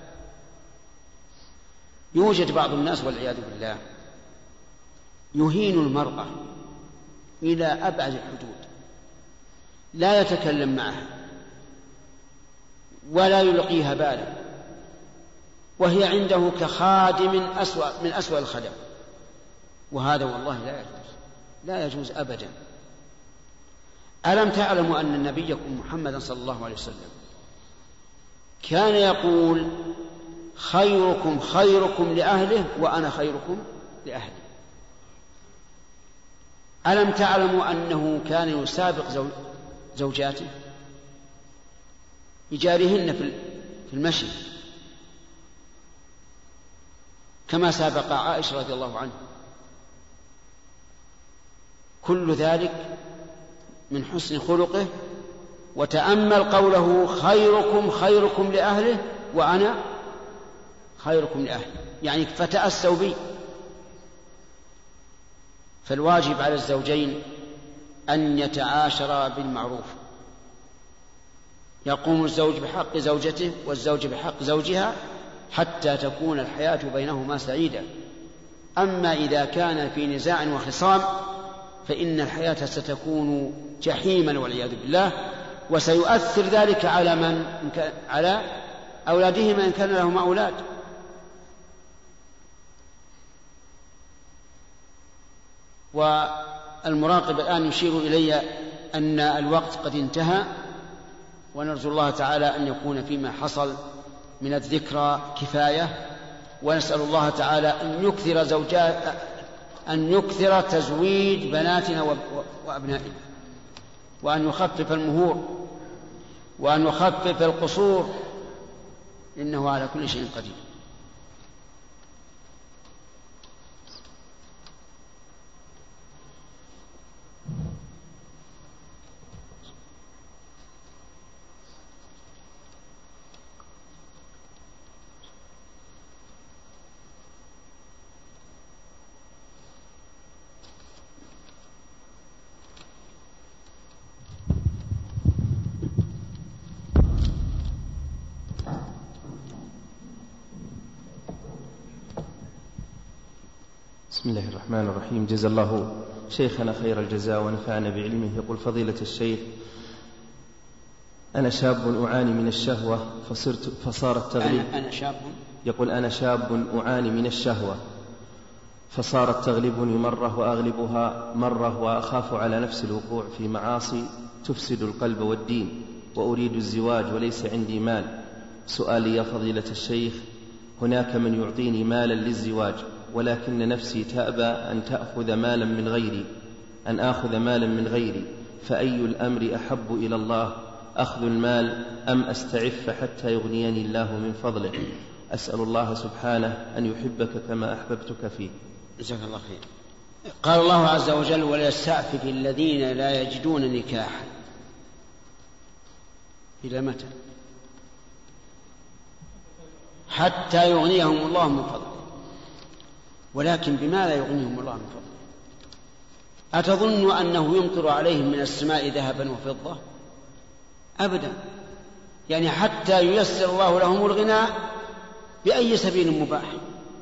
يوجد بعض الناس والعياذ بالله يهين المرأة إلى أبعد الحدود، لا يتكلم معها ولا يلقيها بالا، وهي عنده كخادم أسوأ من أسوأ الخدم. وهذا والله لا يجوز، لا يجوز أبدا. ألم تعلموا أن نبيكم محمدا صلى الله عليه وسلم كان يقول خيركم خيركم لأهله وأنا خيركم لأهلي؟ ألم تعلموا أنه كان يسابق زوجاته يجاريهن في المشي كما سابق عائشة رضي الله عنها؟ كل ذلك من حسن خلقه. وتأمل قوله خيركم خيركم لأهله وأنا خيركم لأهلي، يعني فتأسوا بي. فالواجب على الزوجين أن يتعاشرا بالمعروف، يقوم الزوج بحق زوجته والزوج بحق زوجها حتى تكون الحياة بينهما سعيدة. أما إذا كان في نزاع وخصام فإن الحياة ستكون جحيما والعياذ بالله، وسيؤثر ذلك على من على أولادهما إن كان لهم أولاد. والمراقب الآن يشير إلي أن الوقت قد انتهى، ونرجو الله تعالى أن يكون فيما حصل من الذكرى كفاية، ونسأل الله تعالى أن يكثر زوجات أن يكثر تزويج بناتنا وأبنائنا، وأن يخفف المهور، وأن يخفف القصور، إنه على كل شيء قدير. بسم الله الرحمن الرحيم. جزا الله شيخنا خير الجزاء ونفعنا بعلمه. يقول فضيلة الشيخ: أنا شاب أعاني من الشهوة فصرت فصار التغليب أنا شاب يقول أنا شاب أعاني من الشهوة فصارت تغلبني مرة وأغلبها مرة، وأخاف على نفس الوقوع في معاصي تفسد القلب والدين، وأريد الزواج وليس عندي مال. سؤالي يا فضيلة الشيخ: هناك من يعطيني مالا للزواج، ولكن نفسي تأبى أن تأخذ مالا من غيري أن آخذ مالا من غيري فأي الأمر أحب إلى الله، أخذ المال أم أستعف حتى يغنيني الله من فضله؟ أسأل الله سبحانه أن يحبك كما أحببتك فيه. جزاك الله خير. قال الله عز وجل: وليستعفف الذين لا يجدون نكاحا. إلى متى؟ حتى يغنيهم الله من فضله. ولكن بما لا يغنيهم الله من فضله؟ أتظن أنه يمطر عليهم من السماء ذهبا وفضة؟ أبدا. يعني حتى ييسر الله لهم الغناء بأي سبيل مباح،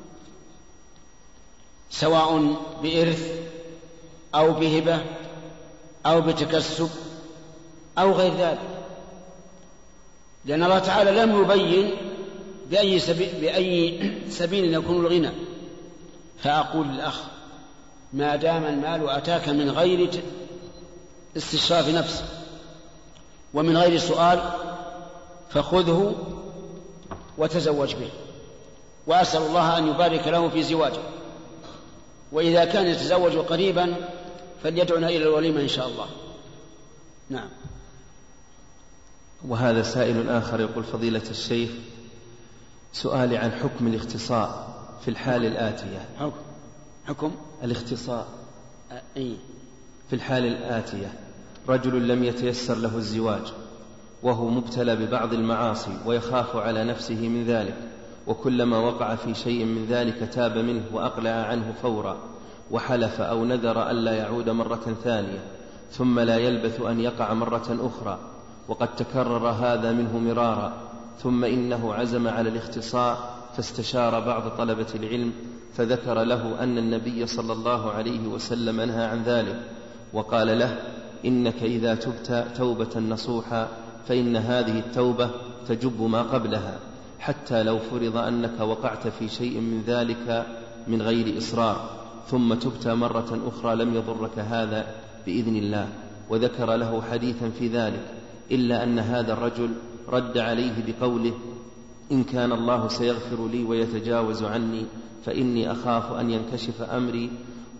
سواء بإرث أو بهبة أو بتكسب أو غير ذلك، لأن الله تعالى لم يبين بأي سبيل, بأي سبيل يكون الغنى. فأقول للأخ: ما دام المال أتاك من غير استشراف نفس ومن غير سؤال فخذه وتزوج به، وأسأل الله أن يبارك له في زواجه. وإذا كان يتزوج قريبا فليدعنا إلى الوليمة إن شاء الله. نعم. وهذا سائل آخر يقول: فضيلة الشيخ، سؤالي عن حكم الاختصاء في الحال الآتية. حكم حكم الاختصاء أي في الحال الآتية: رجل لم يتيسر له الزواج وهو مبتلى ببعض المعاصي ويخاف على نفسه من ذلك، وكلما وقع في شيء من ذلك تاب منه وأقلع عنه فورا، وحلف أو نذر ألا يعود مرة ثانية، ثم لا يلبث أن يقع مرة أخرى، وقد تكرر هذا منه مرارا، ثم إنه عزم على الاختصاء فاستشار بعض طلبة العلم فذكر له أن النبي صلى الله عليه وسلم نهى عن ذلك، وقال له: إنك إذا تبت توبة نصوحا فإن هذه التوبة تجب ما قبلها، حتى لو فرض أنك وقعت في شيء من ذلك من غير إصرار ثم تبت مرة أخرى لم يضرك هذا بإذن الله. وذكر له حديثا في ذلك، إلا أن هذا الرجل رد عليه بقوله: إن كان الله سيغفر لي ويتجاوز عني فإني أخاف أن ينكشف أمري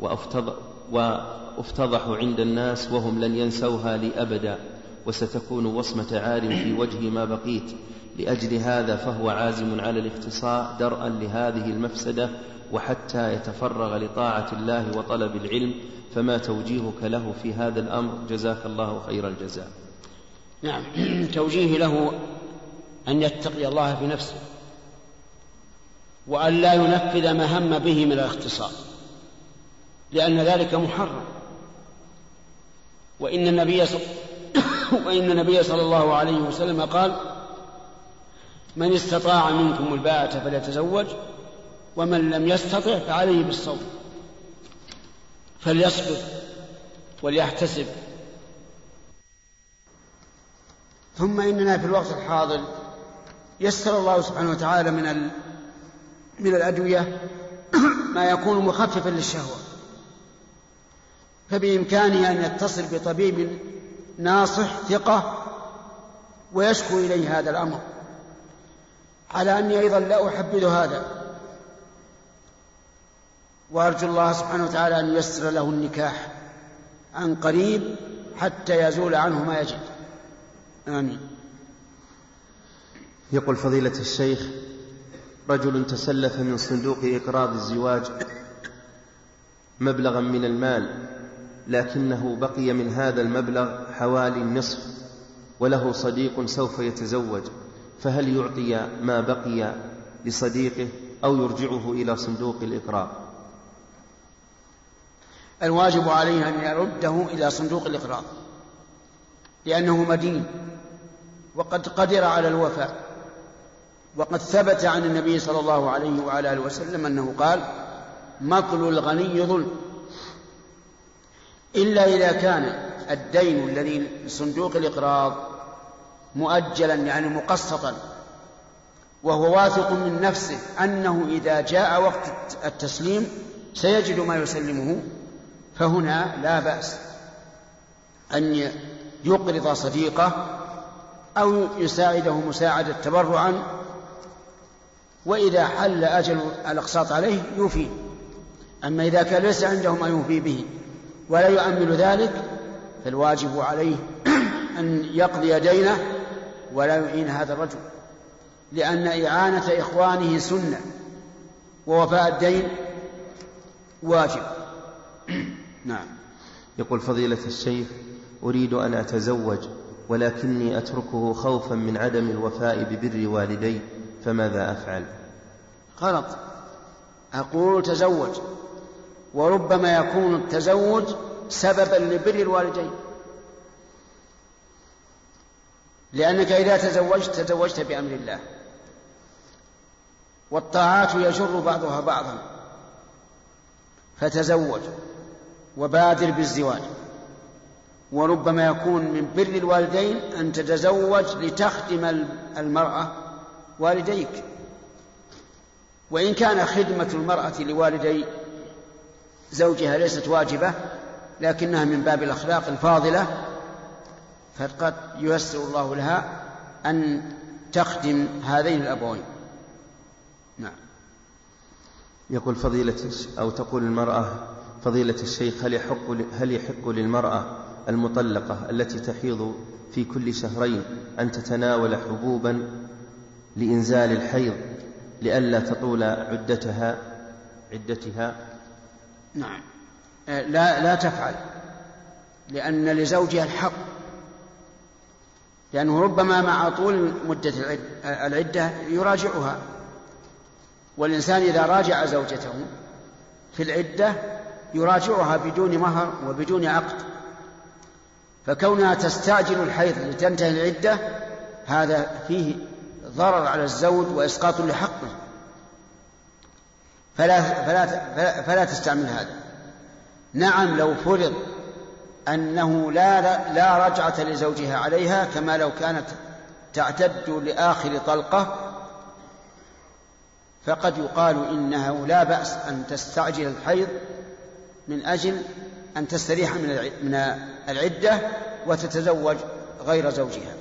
وأفتضح عند الناس وهم لن ينسوها لي أبدا، وستكون وصمة عار في وجهي ما بقيت. لأجل هذا فهو عازم على الاختصاء درءا لهذه المفسدة وحتى يتفرغ لطاعة الله وطلب العلم، فما توجيهك له في هذا الأمر؟ جزاك الله خير الجزاء. نعم، توجيه له أن يتقي الله في نفسه وأن لا ينفذ ما هم به من الاختصاء، لأن ذلك محرم. وإن النبي صل... وإن النبي صلى الله عليه وسلم قال: من استطاع منكم الباءة فليتزوج، ومن لم يستطع فعليه بالصوم، فليصبر وليحتسب. ثم إننا في الوقت الحاضر يسر الله سبحانه وتعالى من ال... من الأدوية ما يكون مخففا للشهوة، فبإمكانه أن يتصل بطبيب ناصح ثقة ويشكو إليه هذا الأمر، على أني أيضا لا أحبذ هذا، وأرجو الله سبحانه وتعالى أن ييسر له النكاح عن قريب حتى يزول عنه ما يجد. آمين. يقول: فضيلة الشيخ، رجل تسلف من صندوق إقراض الزواج مبلغا من المال، لكنه بقي من هذا المبلغ حوالي النصف، وله صديق سوف يتزوج، فهل يعطي ما بقي لصديقه أو يرجعه إلى صندوق الإقراض؟ الواجب عليه أن يرده إلى صندوق الإقراض، لأنه مدين وقد قدر على الوفاء، وقد ثبت عن النبي صلى الله عليه وعلى آله وسلم أنه قال: مطل الغني ظلم، إلا إذا كان الدين الذي لصندوق الإقراض مؤجلا يعني مقسطا، وهو واثق من نفسه أنه إذا جاء وقت التسليم سيجد ما يسلمه، فهنا لا بأس أن يقرض صديقه أو يساعده مساعدة تبرعا، وإذا حل أجل الأقساط عليه يوفي. أما إذا كان ليس عنده ما يوفي به ولا يؤمل ذلك فالواجب عليه أن يقضي دينه ولا يعين هذا الرجل، لأن إعانة إخوانه سنة ووفاء الدين واجب. نعم. يقول: فضيلة الشيخ، أريد أن أتزوج ولكني أتركه خوفا من عدم الوفاء ببر والدي، فماذا أفعل؟ غلط. أقول تزوج، وربما يكون التزوج سببا لبر الوالدين، لأنك إذا تزوجت تزوجت بأمر الله، والطاعات يجر بعضها بعضا، فتزوج وبادر بالزواج. وربما يكون من بر الوالدين أن تتزوج لتخدم المرأة والديك، وإن كان خدمة المرأة لوالدي زوجها ليست واجبة لكنها من باب الأخلاق الفاضلة، فقد ييسر الله لها أن تخدم هذين الأبوين. نعم. يقول: فضيلة أو تقول المرأة: فضيلة الشيخ، هل يحق هل يحق للمرأة المطلقة التي تحيض في كل شهرين أن تتناول حبوبا لإنزال الحيض لئلا تطول عدتها عدتها نعم، لا لا تفعل، لأن لزوجها الحق، لأنه ربما مع طول مدة العدة يراجعها، والإنسان إذا راجع زوجته في العدة يراجعها بدون مهر وبدون عقد، فكونها تستعجل الحيض لتنتهي العدة هذا فيه ضرر على الزوج وإسقاط لحقه، فلا, فلا, فلا, فلا تستعمل هذا. نعم، لو فرض أنه لا, لا رجعة لزوجها عليها كما لو كانت تعتد لآخر طلقة، فقد يقال إنه لا بأس أن تستعجل الحيض من أجل أن تستريح من العدة وتتزوج غير زوجها.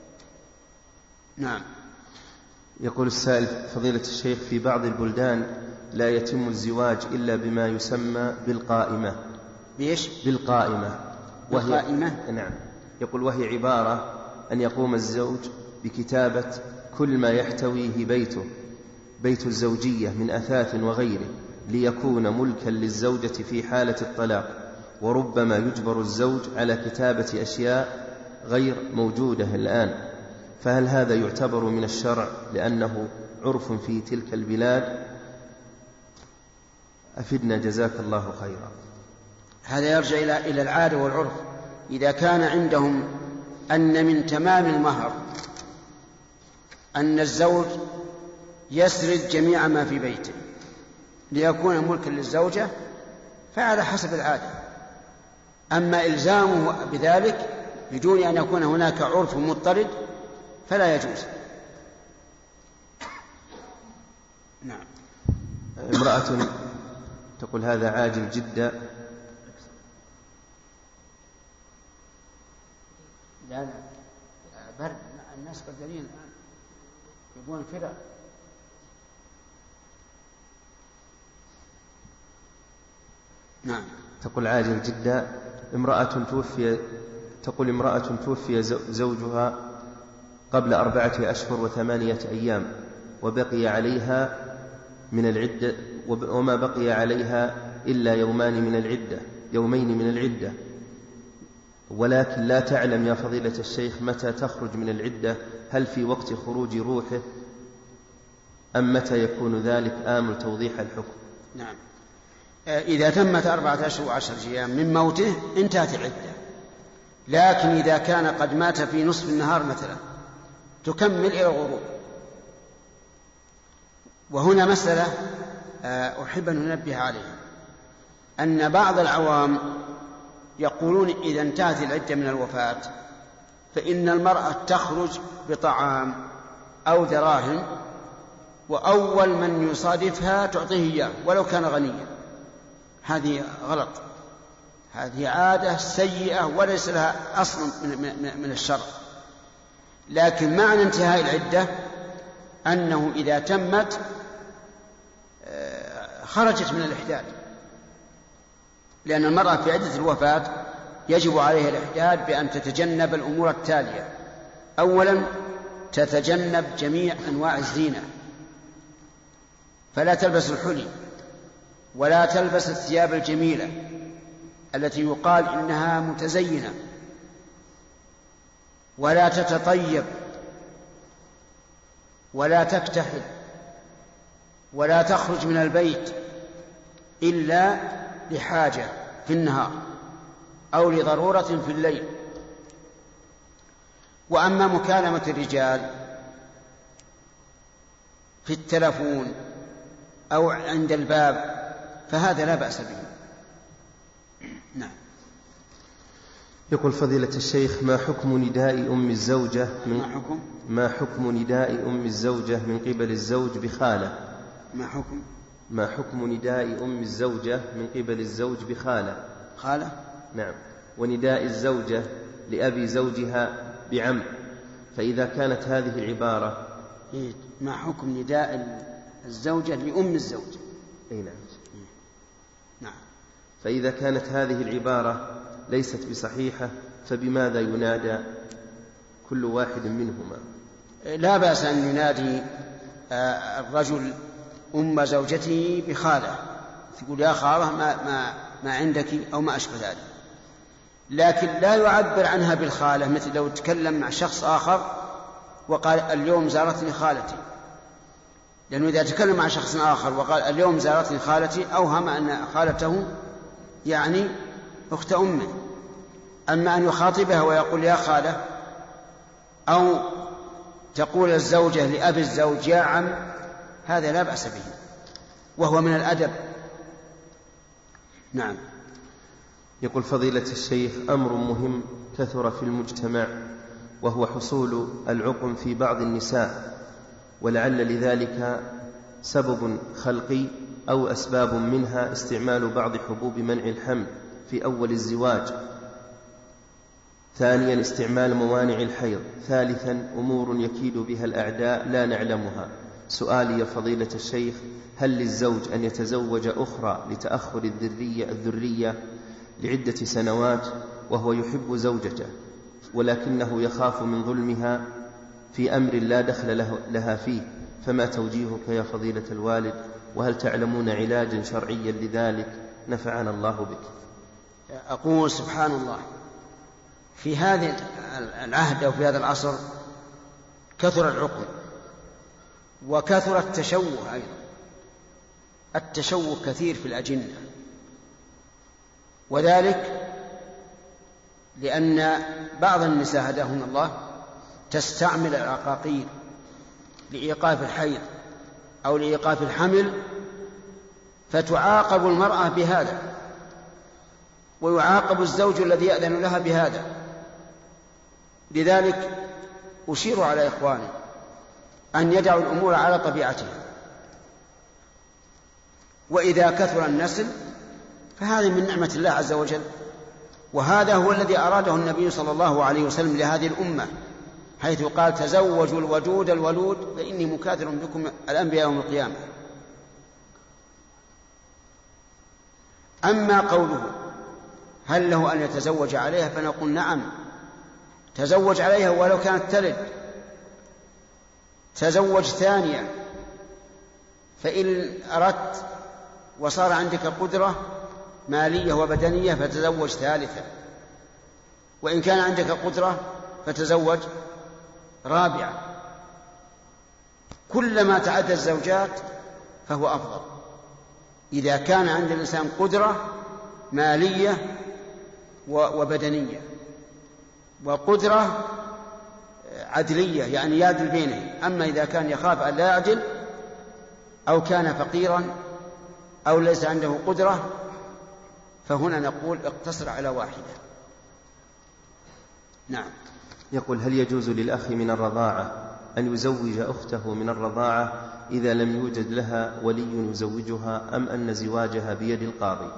نعم. يقول السائل: فضيلة الشيخ، في بعض البلدان لا يتم الزواج إلا بما يسمى بالقائمة. بإيش؟ بالقائمة. وهي بالقائمة؟ نعم. يقول: وهي عبارة أن يقوم الزوج بكتابة كل ما يحتويه بيته بيت الزوجية من أثاث وغيره ليكون ملكا للزوجة في حالة الطلاق، وربما يجبر الزوج على كتابة أشياء غير موجودة الآن، فهل هذا يعتبر من الشرع لأنه عرف في تلك البلاد؟ أفدنا جزاك الله خيرا. هذا يرجع إلى العادة والعرف. إذا كان عندهم أن من تمام المهر أن الزوج يسرد جميع ما في بيته ليكون ملكا للزوجة فعلى حسب العادة. أما إلزامه بذلك بدون أن يكون هناك عرف مضطرد فلا يجوز. نعم. امرأة تقول: هذا عاجل جدا. لا لا برد، الناس قدرين الآن يبون فرق. نعم. تقول: عاجل جدا. امرأة توفي تقول امرأة توفي زوجها قبل أربعة أشهر وثمانية أيام وبقي عليها من العدة وما بقي عليها إلا يومان من العدة يومين من العدة ولكن لا تعلم يا فضيلة الشيخ متى تخرج من العدة، هل في وقت خروج روحه أم متى يكون ذلك؟ آمل توضيح الحكم. نعم. إذا تمت أربعة أشهر وعشر أيام من موته انتهت العدة، لكن إذا كان قد مات في نصف النهار مثلا تكمل إلى الغروب. وهنا مسألة أحب أن ننبه عليها، أن بعض العوام يقولون إذا انتهت العدة من الوفاة فإن المرأة تخرج بطعام أو دراهم وأول من يصادفها تعطيه إياه ولو كان غنيا. هذه غلط، هذه عادة سيئة وليس لها أصل من الشرع. لكن معنى انتهاء العدة أنه إذا تمت خرجت من الإحداد، لأن المرأة في عدة الوفاة يجب عليها الإحداد بأن تتجنب الأمور التالية: أولا تتجنب جميع أنواع الزينة، فلا تلبس الحلي ولا تلبس الثياب الجميلة التي يقال إنها متزينة، ولا تتطيب ولا تكتحل ولا تخرج من البيت إلا لحاجة في النهار أو لضرورة في الليل. وأما مكالمة الرجال في التلفون أو عند الباب فهذا لا بأس به. نعم. يقول: فضيلة الشيخ، ما حكم نداء أم الزوجة من ما حكم ما حكم نداء أم الزوجة من قبل الزوج بخالة؟ ما حكم ما حكم نداء أم الزوجة من قبل الزوج بخالة؟ خالة؟ نعم. ونداء الزوجة لأبي زوجها بعم، فإذا كانت هذه العبارة إيه؟ ما حكم نداء الزوجة لأم الزوج؟ أي نعم. نعم. فإذا كانت هذه العبارة ليست بصحيحة، فبماذا ينادى كل واحد منهما؟ لا بأس أن ينادي الرجل أم زوجته بخالة، تقول يا خالة ما, ما, ما عندك أو ما أشبه ذلك، لكن لا يعبر عنها بالخالة، مثل لو تكلم مع شخص آخر وقال اليوم زارتني خالتي، لأنه إذا تكلم مع شخص آخر وقال اليوم زارتني خالتي أوهم أن خالته يعني أخت أمه. أما أن يخاطبها ويقول يا خالة، أو تقول الزوجة لأبي الزوج يا عم، هذا لا بأس به وهو من الأدب. نعم. يقول فضيلة الشيخ أمر مهم كثر في المجتمع، وهو حصول العقم في بعض النساء، ولعل لذلك سبب خلقي أو أسباب منها استعمال بعض حبوب منع الحمل في أول الزواج، ثانيا استعمال موانع الحيض، ثالثا أمور يكيد بها الأعداء لا نعلمها. سؤالي يا فضيلة الشيخ، هل للزوج أن يتزوج أخرى لتأخر الذرية, الذرية لعدة سنوات وهو يحب زوجته ولكنه يخاف من ظلمها في أمر لا دخل له لها فيه؟ فما توجيهك يا فضيلة الوالد؟ وهل تعلمون علاجا شرعيا لذلك؟ نفعنا الله بك. أقول سبحان الله، في هذا العهد أو في هذا العصر كثر العقم وكثر التشوه أيضا. التشوه كثير في الأجنة، وذلك لأن بعض النساء هداهن الله تستعمل العقاقير لإيقاف الحيض أو لإيقاف الحمل، فتعاقب المرأة بهذا ويعاقب الزوج الذي يأذن لها بهذا. لذلك أشير على إخواني أن يدعوا الأمور على طبيعتها، وإذا كثر النسل فهذه من نعمة الله عز وجل، وهذا هو الذي أراده النبي صلى الله عليه وسلم لهذه الأمة، حيث قال تزوجوا الودود الولود فإني مكاثر بكم الأنبياء يوم القيامة. أما قوله هل له أن يتزوج عليها، فنقول نعم، تزوج عليها ولو كانت تلد، تزوج ثانية، فإن أردت وصار عندك قدرة مالية وبدنية فتزوج ثالثة، وإن كان عندك قدرة فتزوج رابعة. كلما تعدد الزوجات فهو أفضل، إذا كان عند الإنسان قدرة مالية وبدنية وقدرة عدلية، يعني يعدل بينه. أما إذا كان يخاف أن لا يعدل أو كان فقيرا أو ليس عنده قدرة، فهنا نقول اقتصر على واحدة. نعم. يقول هل يجوز للأخ من الرضاعة أن يزوج أخته من الرضاعة إذا لم يوجد لها ولي يزوجها، أم أن زواجها بيد القاضي؟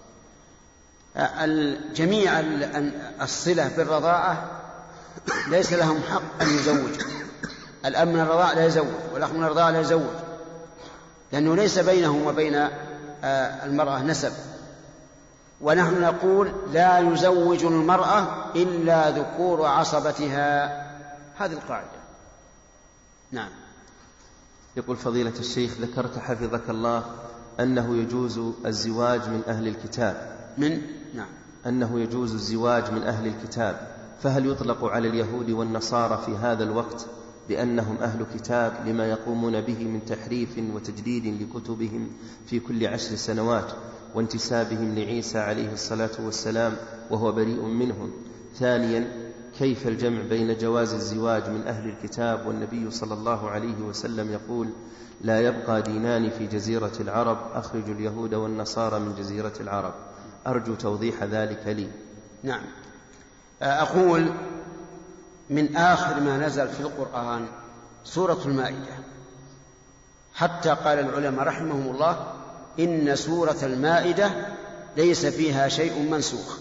الجميع الصلة بالرضاعة ليس لهم حق أن يزوجوا. الأب من الرضاعة لا يزوج والأخ من الرضاعة لا يزوج، لأنه ليس بينهم وبين المرأة نسب. ونحن نقول لا يزوج المرأة إلا ذكور عصبتها، هذه القاعدة. نعم. يقول فضيلة الشيخ ذكرت حفظك الله أنه يجوز الزواج من أهل الكتاب من نعم أنه يجوز الزواج من أهل الكتاب، فهل يطلق على اليهود والنصارى في هذا الوقت بأنهم أهل كتاب لما يقومون به من تحريف وتجديد لكتبهم في كل عشر سنوات وانتسابهم لعيسى عليه الصلاة والسلام وهو بريء منهم؟ ثانيا كيف الجمع بين جواز الزواج من أهل الكتاب والنبي صلى الله عليه وسلم يقول لا يبقى دينان في جزيرة العرب أخرجوا اليهود والنصارى من جزيرة العرب؟ أرجو توضيح ذلك لي. نعم. أقول من آخر ما نزل في القرآن سورة المائدة، حتى قال العلماء رحمهم الله إن سورة المائدة ليس فيها شيء منسوخ.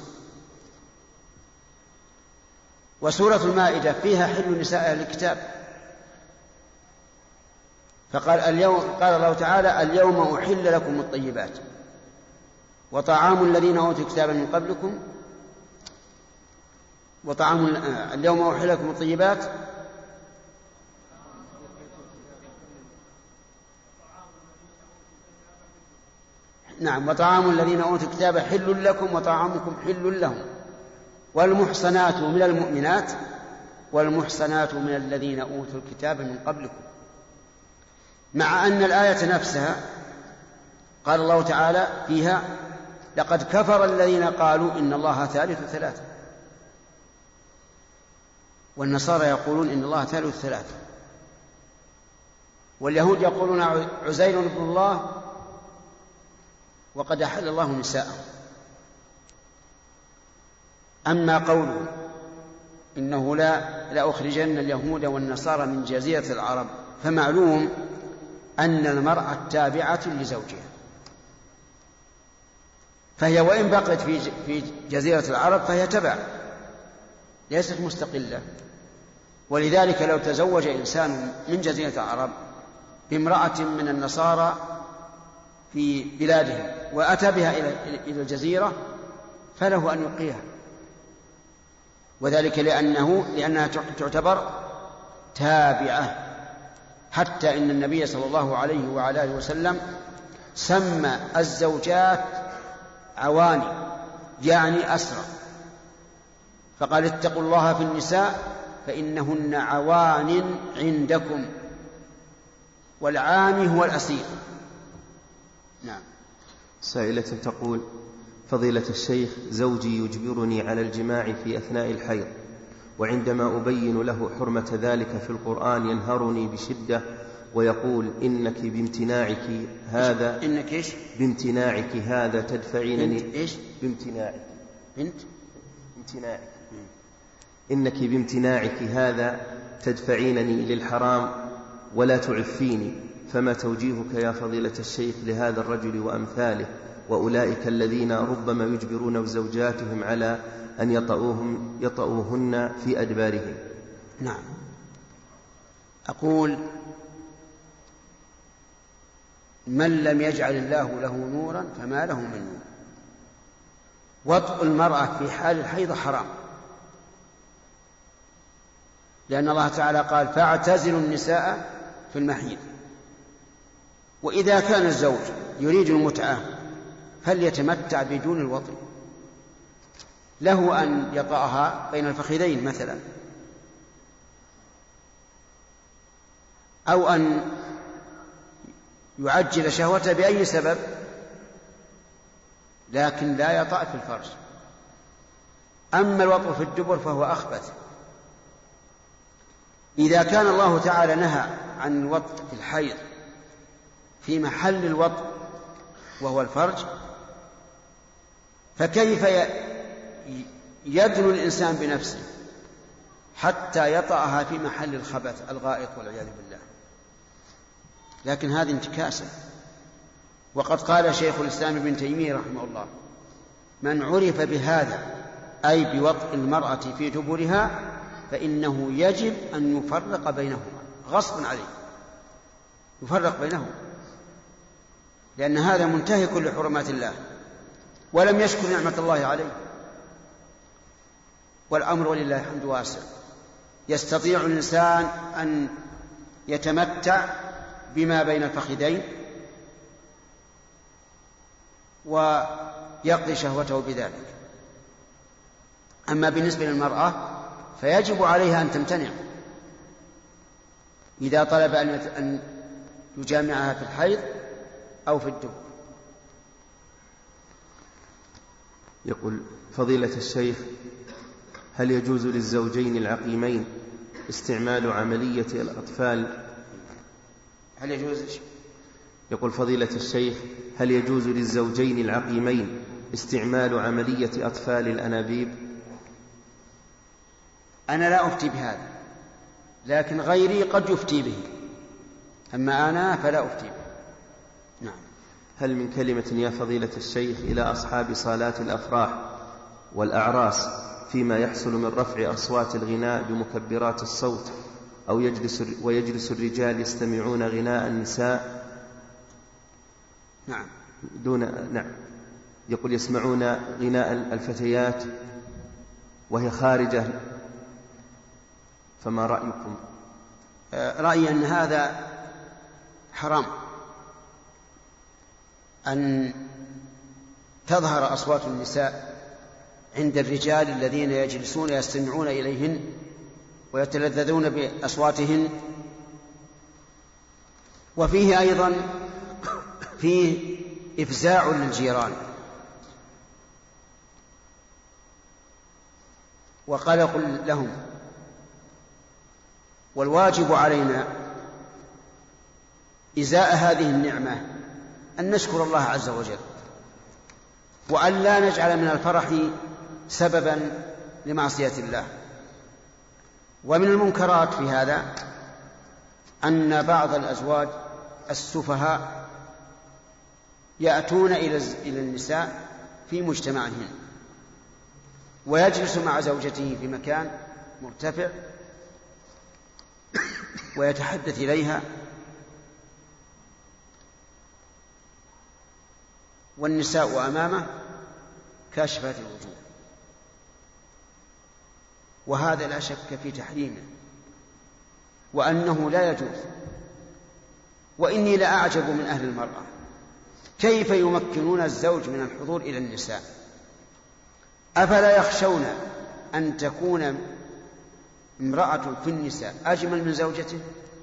وسورة المائدة فيها حل نساء أهل الكتاب، فقال اليوم قال الله تعالى اليوم أحل لكم الطيبات وطعام الذين أوتوا الكتاب من قبلكم وطعام اليوم أحل لكم الطيبات نعم وطعام الذين أوتوا الكتاب حل لكم وطعامكم حل لهم والمحصنات من المؤمنات والمحصنات من الذين أوتوا الكتاب من قبلكم. مع أن الآية نفسها قال الله تعالى فيها لقد كفر الذين قالوا إن الله ثالث ثلاثة، والنصارى يقولون إن الله ثالث ثلاثة، واليهود يقولون عزير ابن الله، وقد أحل الله نساءه. أما قوله إنه لا لأخرجن اليهود والنصارى من جزيرة العرب، فمعلوم أن المرأة تابعة لزوجها، فهي وإن بقيت في جزيرة العرب فهي تبع ليست مستقلة. ولذلك لو تزوج إنسان من جزيرة العرب بامرأة من النصارى في بلادهم وأتى بها إلى الجزيرة فله أن يلقيها، وذلك لأنه لأنها تعتبر تابعة. حتى إن النبي صلى الله عليه وعلى آله وسلم سمى الزوجات عواني يعني أسرى، فقال اتقوا الله في النساء فإنهن عوان عندكم، والعاني هو الأسير. نعم. سائلة تقول: فضيلة الشيخ، زوجي يجبرني على الجماع في أثناء الحيض، وعندما أبين له حرمة ذلك في القرآن ينهرني بشدة ويقول: إنك بامتناعك هذا إنك إيش؟ بامتناعك هذا تدفعينني إيش؟ بامتناعك بنت بامتناعك إنك بامتناعك هذا تدفعينني للحرام ولا تعفيني، فما توجيهك يا فضيلة الشيخ لهذا الرجل وأمثاله وأولئك الذين ربما يجبرون زوجاتهم على أن يطؤوهم يطؤوهن في أدبارهم؟ نعم. أقول: من لم يجعل الله له نورا فما له من نور. وطء المرأة في حال الحيض حرام، لأن الله تعالى قال: فاعتزلوا النساء في المحيض. وإذا كان الزوج يريد المتعة فليتمتع بدون الوطء، له أن يطأها بين الفخذين مثلا، أو أن يعجل شهوته بأي سبب، لكن لا يطأ في الفرج. أما الوطء في الدبر فهو أخبث. إذا كان الله تعالى نهى عن الوطء في الحيض في محل الوطء وهو الفرج، فكيف يدنو الإنسان بنفسه حتى يطأها في محل الخبث الغائط والعياذ بالله؟ لكن هذه انتكاسة. وقد قال شيخ الإسلام ابن تيمية رحمه الله: من عرف بهذا أي بوطء المرأة في دبرها فإنه يجب أن يفرق بينهما غصبا عليه، يفرق بينهما، لأن هذا منتهك لحرمات الله ولم يشكر نعمة الله عليه. والأمر ولله الحمد واسع، يستطيع الإنسان أن يتمتع بما بين الفخذين ويقضي شهوته بذلك. أما بالنسبة للمرأة فيجب عليها أن تمتنع إذا طلب أن يجامعها في الحيض أو في الدبر. يقول: فضيلة الشيخ، هل يجوز للزوجين العقيمين استعمال عملية الأطفال؟ هل يجوز؟ يقول: فضيلة الشيخ، هل يجوز للزوجين العقيمين استعمال عملية أطفال الأنابيب؟ أنا لا أفتي بهذا، لكن غيري قد يفتي به، أما أنا فلا أفتي به. نعم. هل من كلمة يا فضيلة الشيخ إلى أصحاب صالات الأفراح والأعراس فيما يحصل من رفع أصوات الغناء بمكبرات الصوت، أو يجلس ويجلس الرجال يستمعون غناء النساء؟ نعم. دون نعم. يقول: يسمعون غناء الفتيات وهي خارجة، فما رأيكم؟ رأيي أن هذا حرام، أن تظهر أصوات النساء عند الرجال الذين يجلسون يستمعون إليهن ويتلذذون بأصواتهن. وفيه أيضا فيه إفزاع للجيران وقلق لهم. والواجب علينا إزاء هذه النعمة أن نشكر الله عز وجل، وأن لا نجعل من الفرح سببا لمعصية الله. ومن المنكرات في هذا أن بعض الأزواج السفهاء يأتون إلى النساء في مجتمعهن ويجلس مع زوجته في مكان مرتفع ويتحدث إليها، والنساء أمامه كاشفات الوجوه، وهذا لا شك في تحريمه وأنه لا يجوز. وإني لأعجب من أهل المرأة كيف يمكنون الزوج من الحضور إلى النساء؟ أفلا يخشون أن تكون امرأة في النساء أجمل من زوجته؟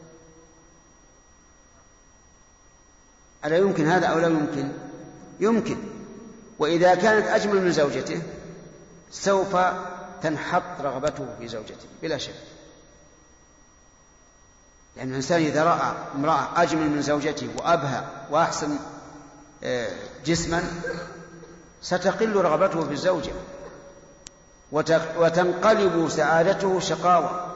ألا يمكن هذا أو لا يمكن؟ يمكن. وإذا كانت أجمل من زوجته سوف تنحط رغبته في زوجته بلا شك، لأن الإنسان إذا رأى امرأة أجمل من زوجته وأبهى وأحسن جسما ستقل رغبته في الزوجة وتنقلب سعادته شقاوة.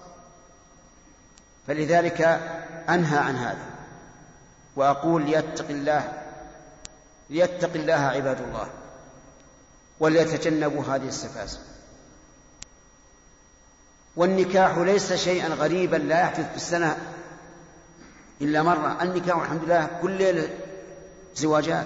فلذلك أنهى عن هذا وأقول ليتق الله ليتق الله عباد الله وليتجنبوا هذه السفاسف. والنكاح ليس شيئا غريبا لا يحدث في السنة إلا مرة، النكاح الحمد لله كل ليلة زواجات،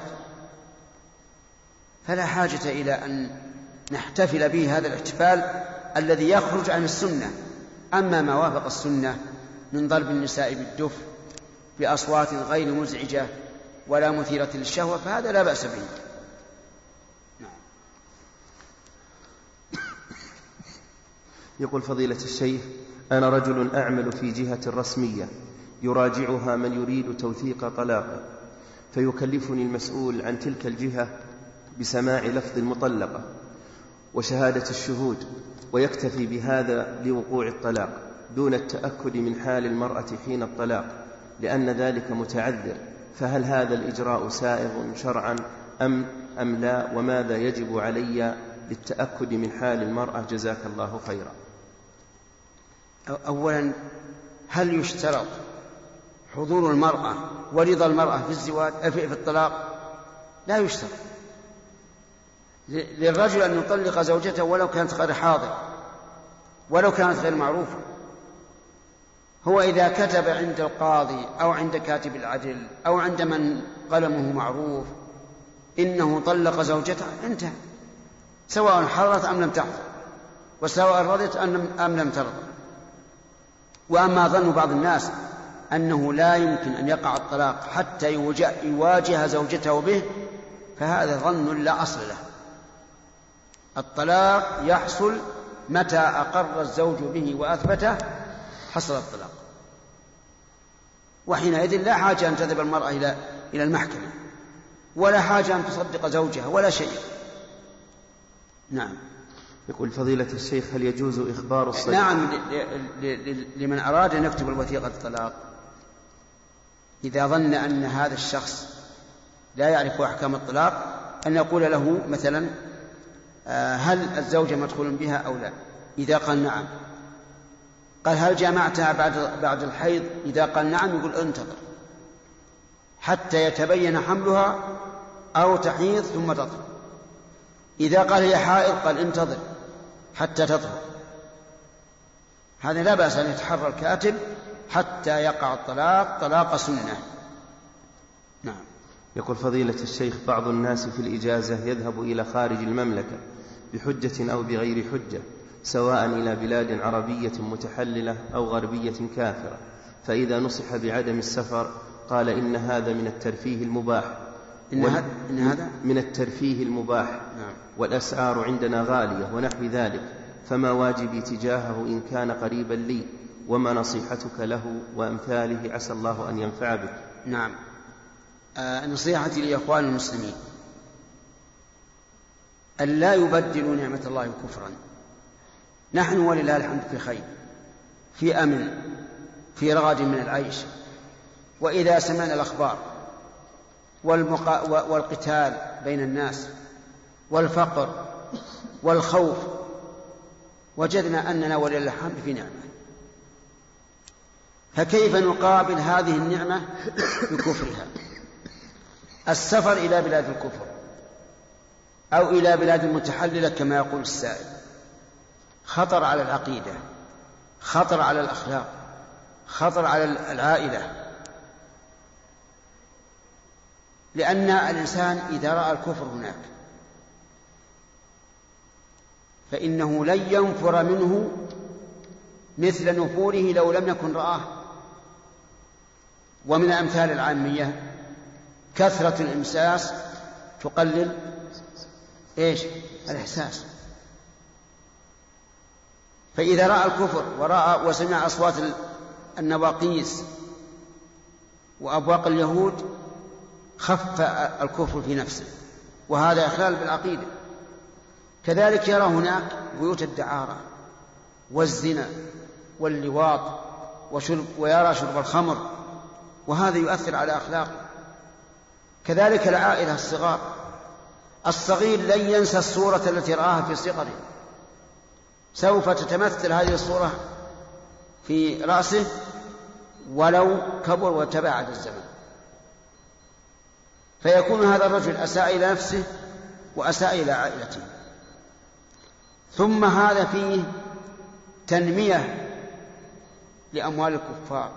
فلا حاجة إلى أن نحتفل به هذا الاحتفال الذي يخرج عن السنة. أما ما وافق السنة من ضرب النساء بالدف بأصوات غير مزعجة ولا مثيرة للشهوة فهذا لا بأس به. يقول فضيلة الشيخ: أنا رجل أعمل في جهة رسمية يراجعها من يريد توثيق طلاقه، فيكلفني المسؤول عن تلك الجهة بسماع لفظ المطلقة وشهادة الشهود، ويكتفي بهذا لوقوع الطلاق دون التأكد من حال المرأة حين الطلاق، لأن ذلك متعذر. فهل هذا الإجراء سائغ شرعا أم, أم لا؟ وماذا يجب علي للتأكد من حال المرأة؟ جزاك الله خيرا. أولا، هل يشترط حضور المرأة ورضا المرأة في الزواج في الطلاق؟ لا يشترط. للرجل أن يطلق زوجته ولو كانت غير حاضر ولو كانت غير معروفة. هو إذا كتب عند القاضي أو عند كاتب العدل أو عند من قلمه معروف إنه طلق زوجته انتهى، سواء حضرت أم لم تحضر، وسواء رضت أم لم ترضى. وأما ظن بعض الناس أنه لا يمكن أن يقع الطلاق حتى يواجه زوجته به فهذا ظن لا أصل له. الطلاق يحصل متى أقر الزوج به وأثبته حصل الطلاق، وحينئذ لا حاجة أن تذهب المرأة إلى إلى المحكمة ولا حاجة أن تصدق زوجها ولا شيء. نعم. يقول فضيلة الشيخ: هل يجوز إخبار الصديق؟ نعم، لمن أراد أن يكتب الوثيقة الطلاق إذا ظن أن هذا الشخص لا يعرف أحكام الطلاق أن يقول له مثلا: هل الزوجة مدخول بها أو لا؟ إذا قال نعم. قال: هل جامعتها بعد بعد الحيض؟ إذا قال نعم يقول: انتظر حتى يتبين حملها أو تحيض ثم تطهر. إذا قال هي حائض قال: انتظر حتى تطهر. هذا لا بأس أن يتحرى الكاتب حتى يقع الطلاق طلاق سنة. نعم. يقول فضيلة الشيخ: بعض الناس في الإجازة يذهب إلى خارج المملكة بحجة أو بغير حجة، سواء إلى بلاد عربية متحللة أو غربية كافرة، فإذا نصح بعدم السفر قال إن هذا من الترفيه المباح إن, وال... إن هذا من الترفيه المباح نعم. والأسعار عندنا غالية ونحو ذلك، فما واجبي تجاهه إن كان قريبا لي، وما نصيحتك له وأمثاله، عسى الله أن ينفع بك. نعم. آه نصيحتي لإخوان المسلمين أن لا يبدلوا نعمة الله كفرا. نحن ولله الحمد في خير، في أمن، في رغد من العيش، وإذا سمعنا الأخبار والمقا... والقتال بين الناس والفقر والخوف وجدنا أننا ولله الحمد في نعمة، فكيف نقابل هذه النعمة بكفرها؟ السفر إلى بلاد الكفر أو إلى بلاد متحللة كما يقول السائل خطر على العقيدة، خطر على الأخلاق، خطر على العائلة، لأن الإنسان إذا رأى الكفر هناك فإنه لن ينفر منه مثل نفوره لو لم يكن رآه. ومن أمثال العامية كثرة الإمساس تقلل إيش؟ الإحساس. فإذا رأى الكفر ورأى وسمع أصوات النواقيس وأبواق اليهود خف الكفر في نفسه، وهذا إخلال بالعقيدة. كذلك يرى هناك بيوت الدعارة والزنا واللواط وشرب ويرى شرب الخمر، وهذا يؤثر على أخلاقه. كذلك العائلة الصغار، الصغير لن ينسى الصورة التي رآها في صغره، سوف تتمثل هذه الصورة في رأسه ولو كبر وتباعد الزمن، فيكون هذا الرجل أساء إلى نفسه وأساء إلى عائلته. ثم هذا فيه تنمية لأموال الكفار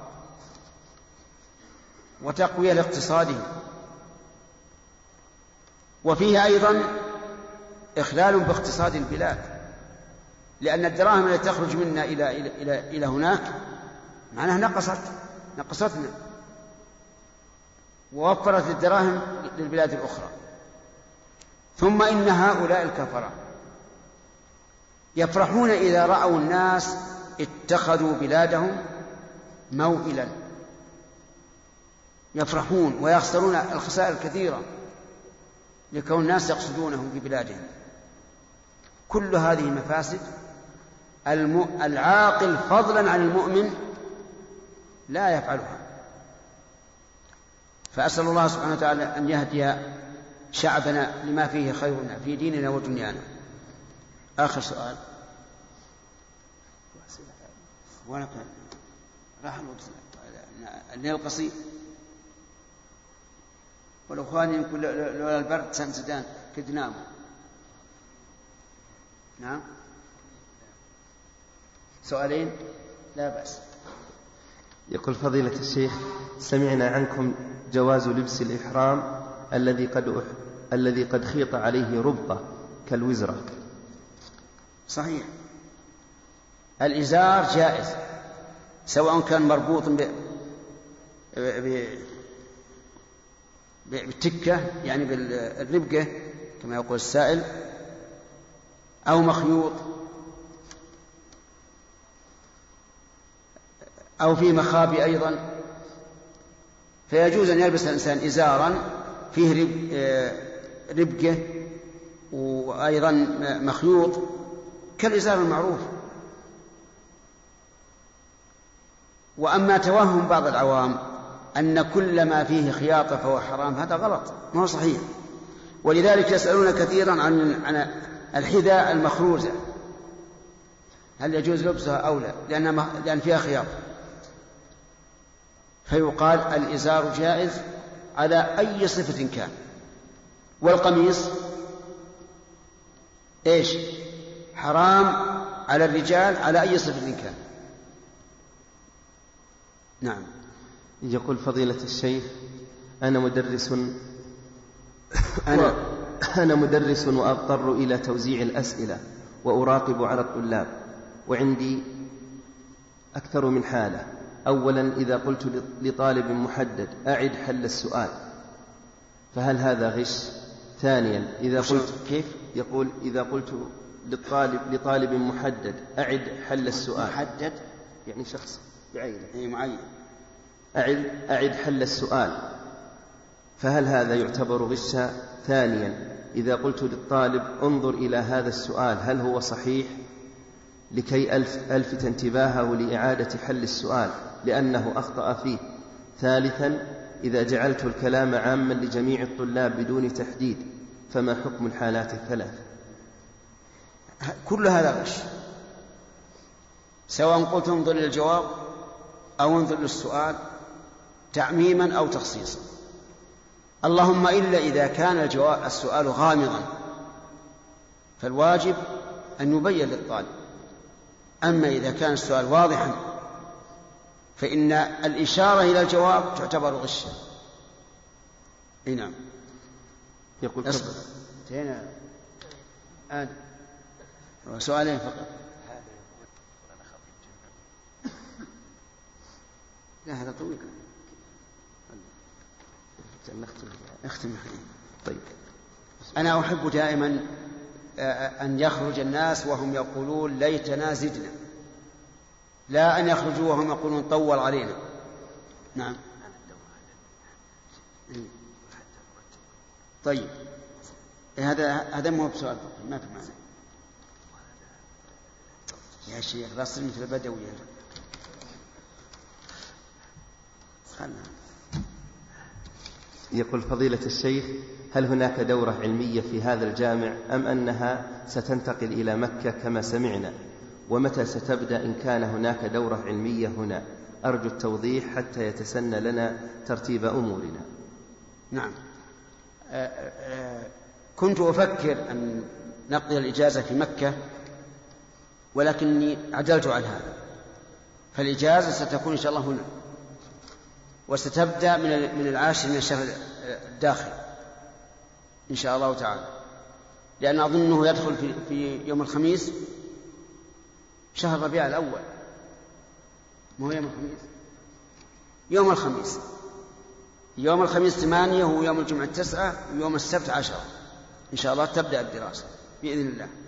وتقوية لاقتصادهم، وفيه أيضا إخلال باقتصاد البلاد، لأن الدراهم التي تخرج منا إلى, إلى, إلى, إلى هناك معناها نقصت نقصتنا ووفرت الدراهم للبلاد الأخرى. ثم إن هؤلاء الكفرة يفرحون إذا رأوا الناس اتخذوا بلادهم موئلا، يفرحون ويخسرون الخسائر الكثيرة لكون الناس يقصدونهم في بلادهم. كل هذه المفاسد العاقل فضلا عن المؤمن لا يفعلها. فأسأل الله سبحانه وتعالى أن يهدي شعبنا لما فيه خيرنا في ديننا ودنيانا. آخر سؤال. وأنا راح الوقت الليل قصير، والأخوان يقول لولا البرد سنسدان كنت ناموا. نعم، سؤالين لا بأس. يقول فضيلة الشيخ: سمعنا عنكم جواز لبس الإحرام الذي قد أح... الذي قد خيط عليه ربطة كالوزرة. صحيح، الإزار جائز سواء كان مربوط ب... ب... بالتكة يعني بالربقة كما يقول السائل، أو مخيوط، أو في مخابي أيضا، فيجوز أن يلبس الإنسان إزارا فيه ربقة وأيضا مخيوط كالإزار المعروف. وأما توهم بعض العوام أن كل ما فيه خياطة فهو حرام، هذا غلط، ما هو صحيح. ولذلك يسألون كثيرا عن عن الحذاء المخروزة، هل يجوز لبسها أو لا، لأن لأن فيها خياطة، فيقال الإزار جائز على أي صفة كان. والقميص إيش؟ حرام على الرجال على أي صفة كان. نعم. يقول فضيلة الشيخ: أنا مدرس أنا أنا مدرس وأضطر إلى توزيع الأسئلة وأراقب على الطلاب، وعندي أكثر من حالة. أولا، إذا قلت لطالب محدد أعد حل السؤال فهل هذا غش؟ ثانيا، إذا قلت كيف يقول إذا قلت للطالب لطالب محدد أعد حل السؤال، محدد يعني شخص بعينه أي معين، أعد أعد حل السؤال فهل هذا يعتبر غشا؟ ثانيا، إذا قلت للطالب انظر إلى هذا السؤال هل هو صحيح لكي ألف ألفت انتباهه لإعادة حل السؤال لأنه أخطأ فيه. ثالثا، إذا جعلت الكلام عاما لجميع الطلاب بدون تحديد فما حكم الحالات الثلاث؟ كل هذا غش، سواء قلت انظر للجواب أو انظر للسؤال تعميما أو تخصيصا، اللهم إلا إذا كان الجواب السؤال غامضا فالواجب أن يبين للطالب، أما إذا كان السؤال واضحا فإن الإشارة إلى الجواب تعتبر غشا. نعم. يقول اصبر هنا آه. سؤالين فقط. لا هذا طويل. اختم. طيب. أنا أحب دائما أن يخرج الناس وهم يقولون ليتنا زدنا، لا أن يخرجوا وهم يقولون طول علينا. نعم. طيب هذا هذا مو بسؤال ما في معنى يا شيخ، لا تصير مثل البدوي. يقول فضيلة الشيخ هل هناك دورة علمية في هذا الجامع أم أنها ستنتقل إلى مكة كما سمعنا؟ ومتى ستبدأ إن كان هناك دورة علمية هنا؟ أرجو التوضيح حتى يتسنى لنا ترتيب أمورنا. نعم. آآ آآ كنت أفكر أن نقضي الإجازة في مكة ولكني عدلت عن هذا، فالإجازة ستكون إن شاء الله هنا، وستبدأ من من العاشر من الشهر الداخل إن شاء الله تعالى، لأن أظنه يدخل في, في يوم الخميس شهر ربيع الأول. ما هو يوم الخميس؟ يوم الخميس يوم الخميس ثمانية، ويوم الجمعة تسعة، ويوم السبت عشرة إن شاء الله تبدأ الدراسة بإذن الله.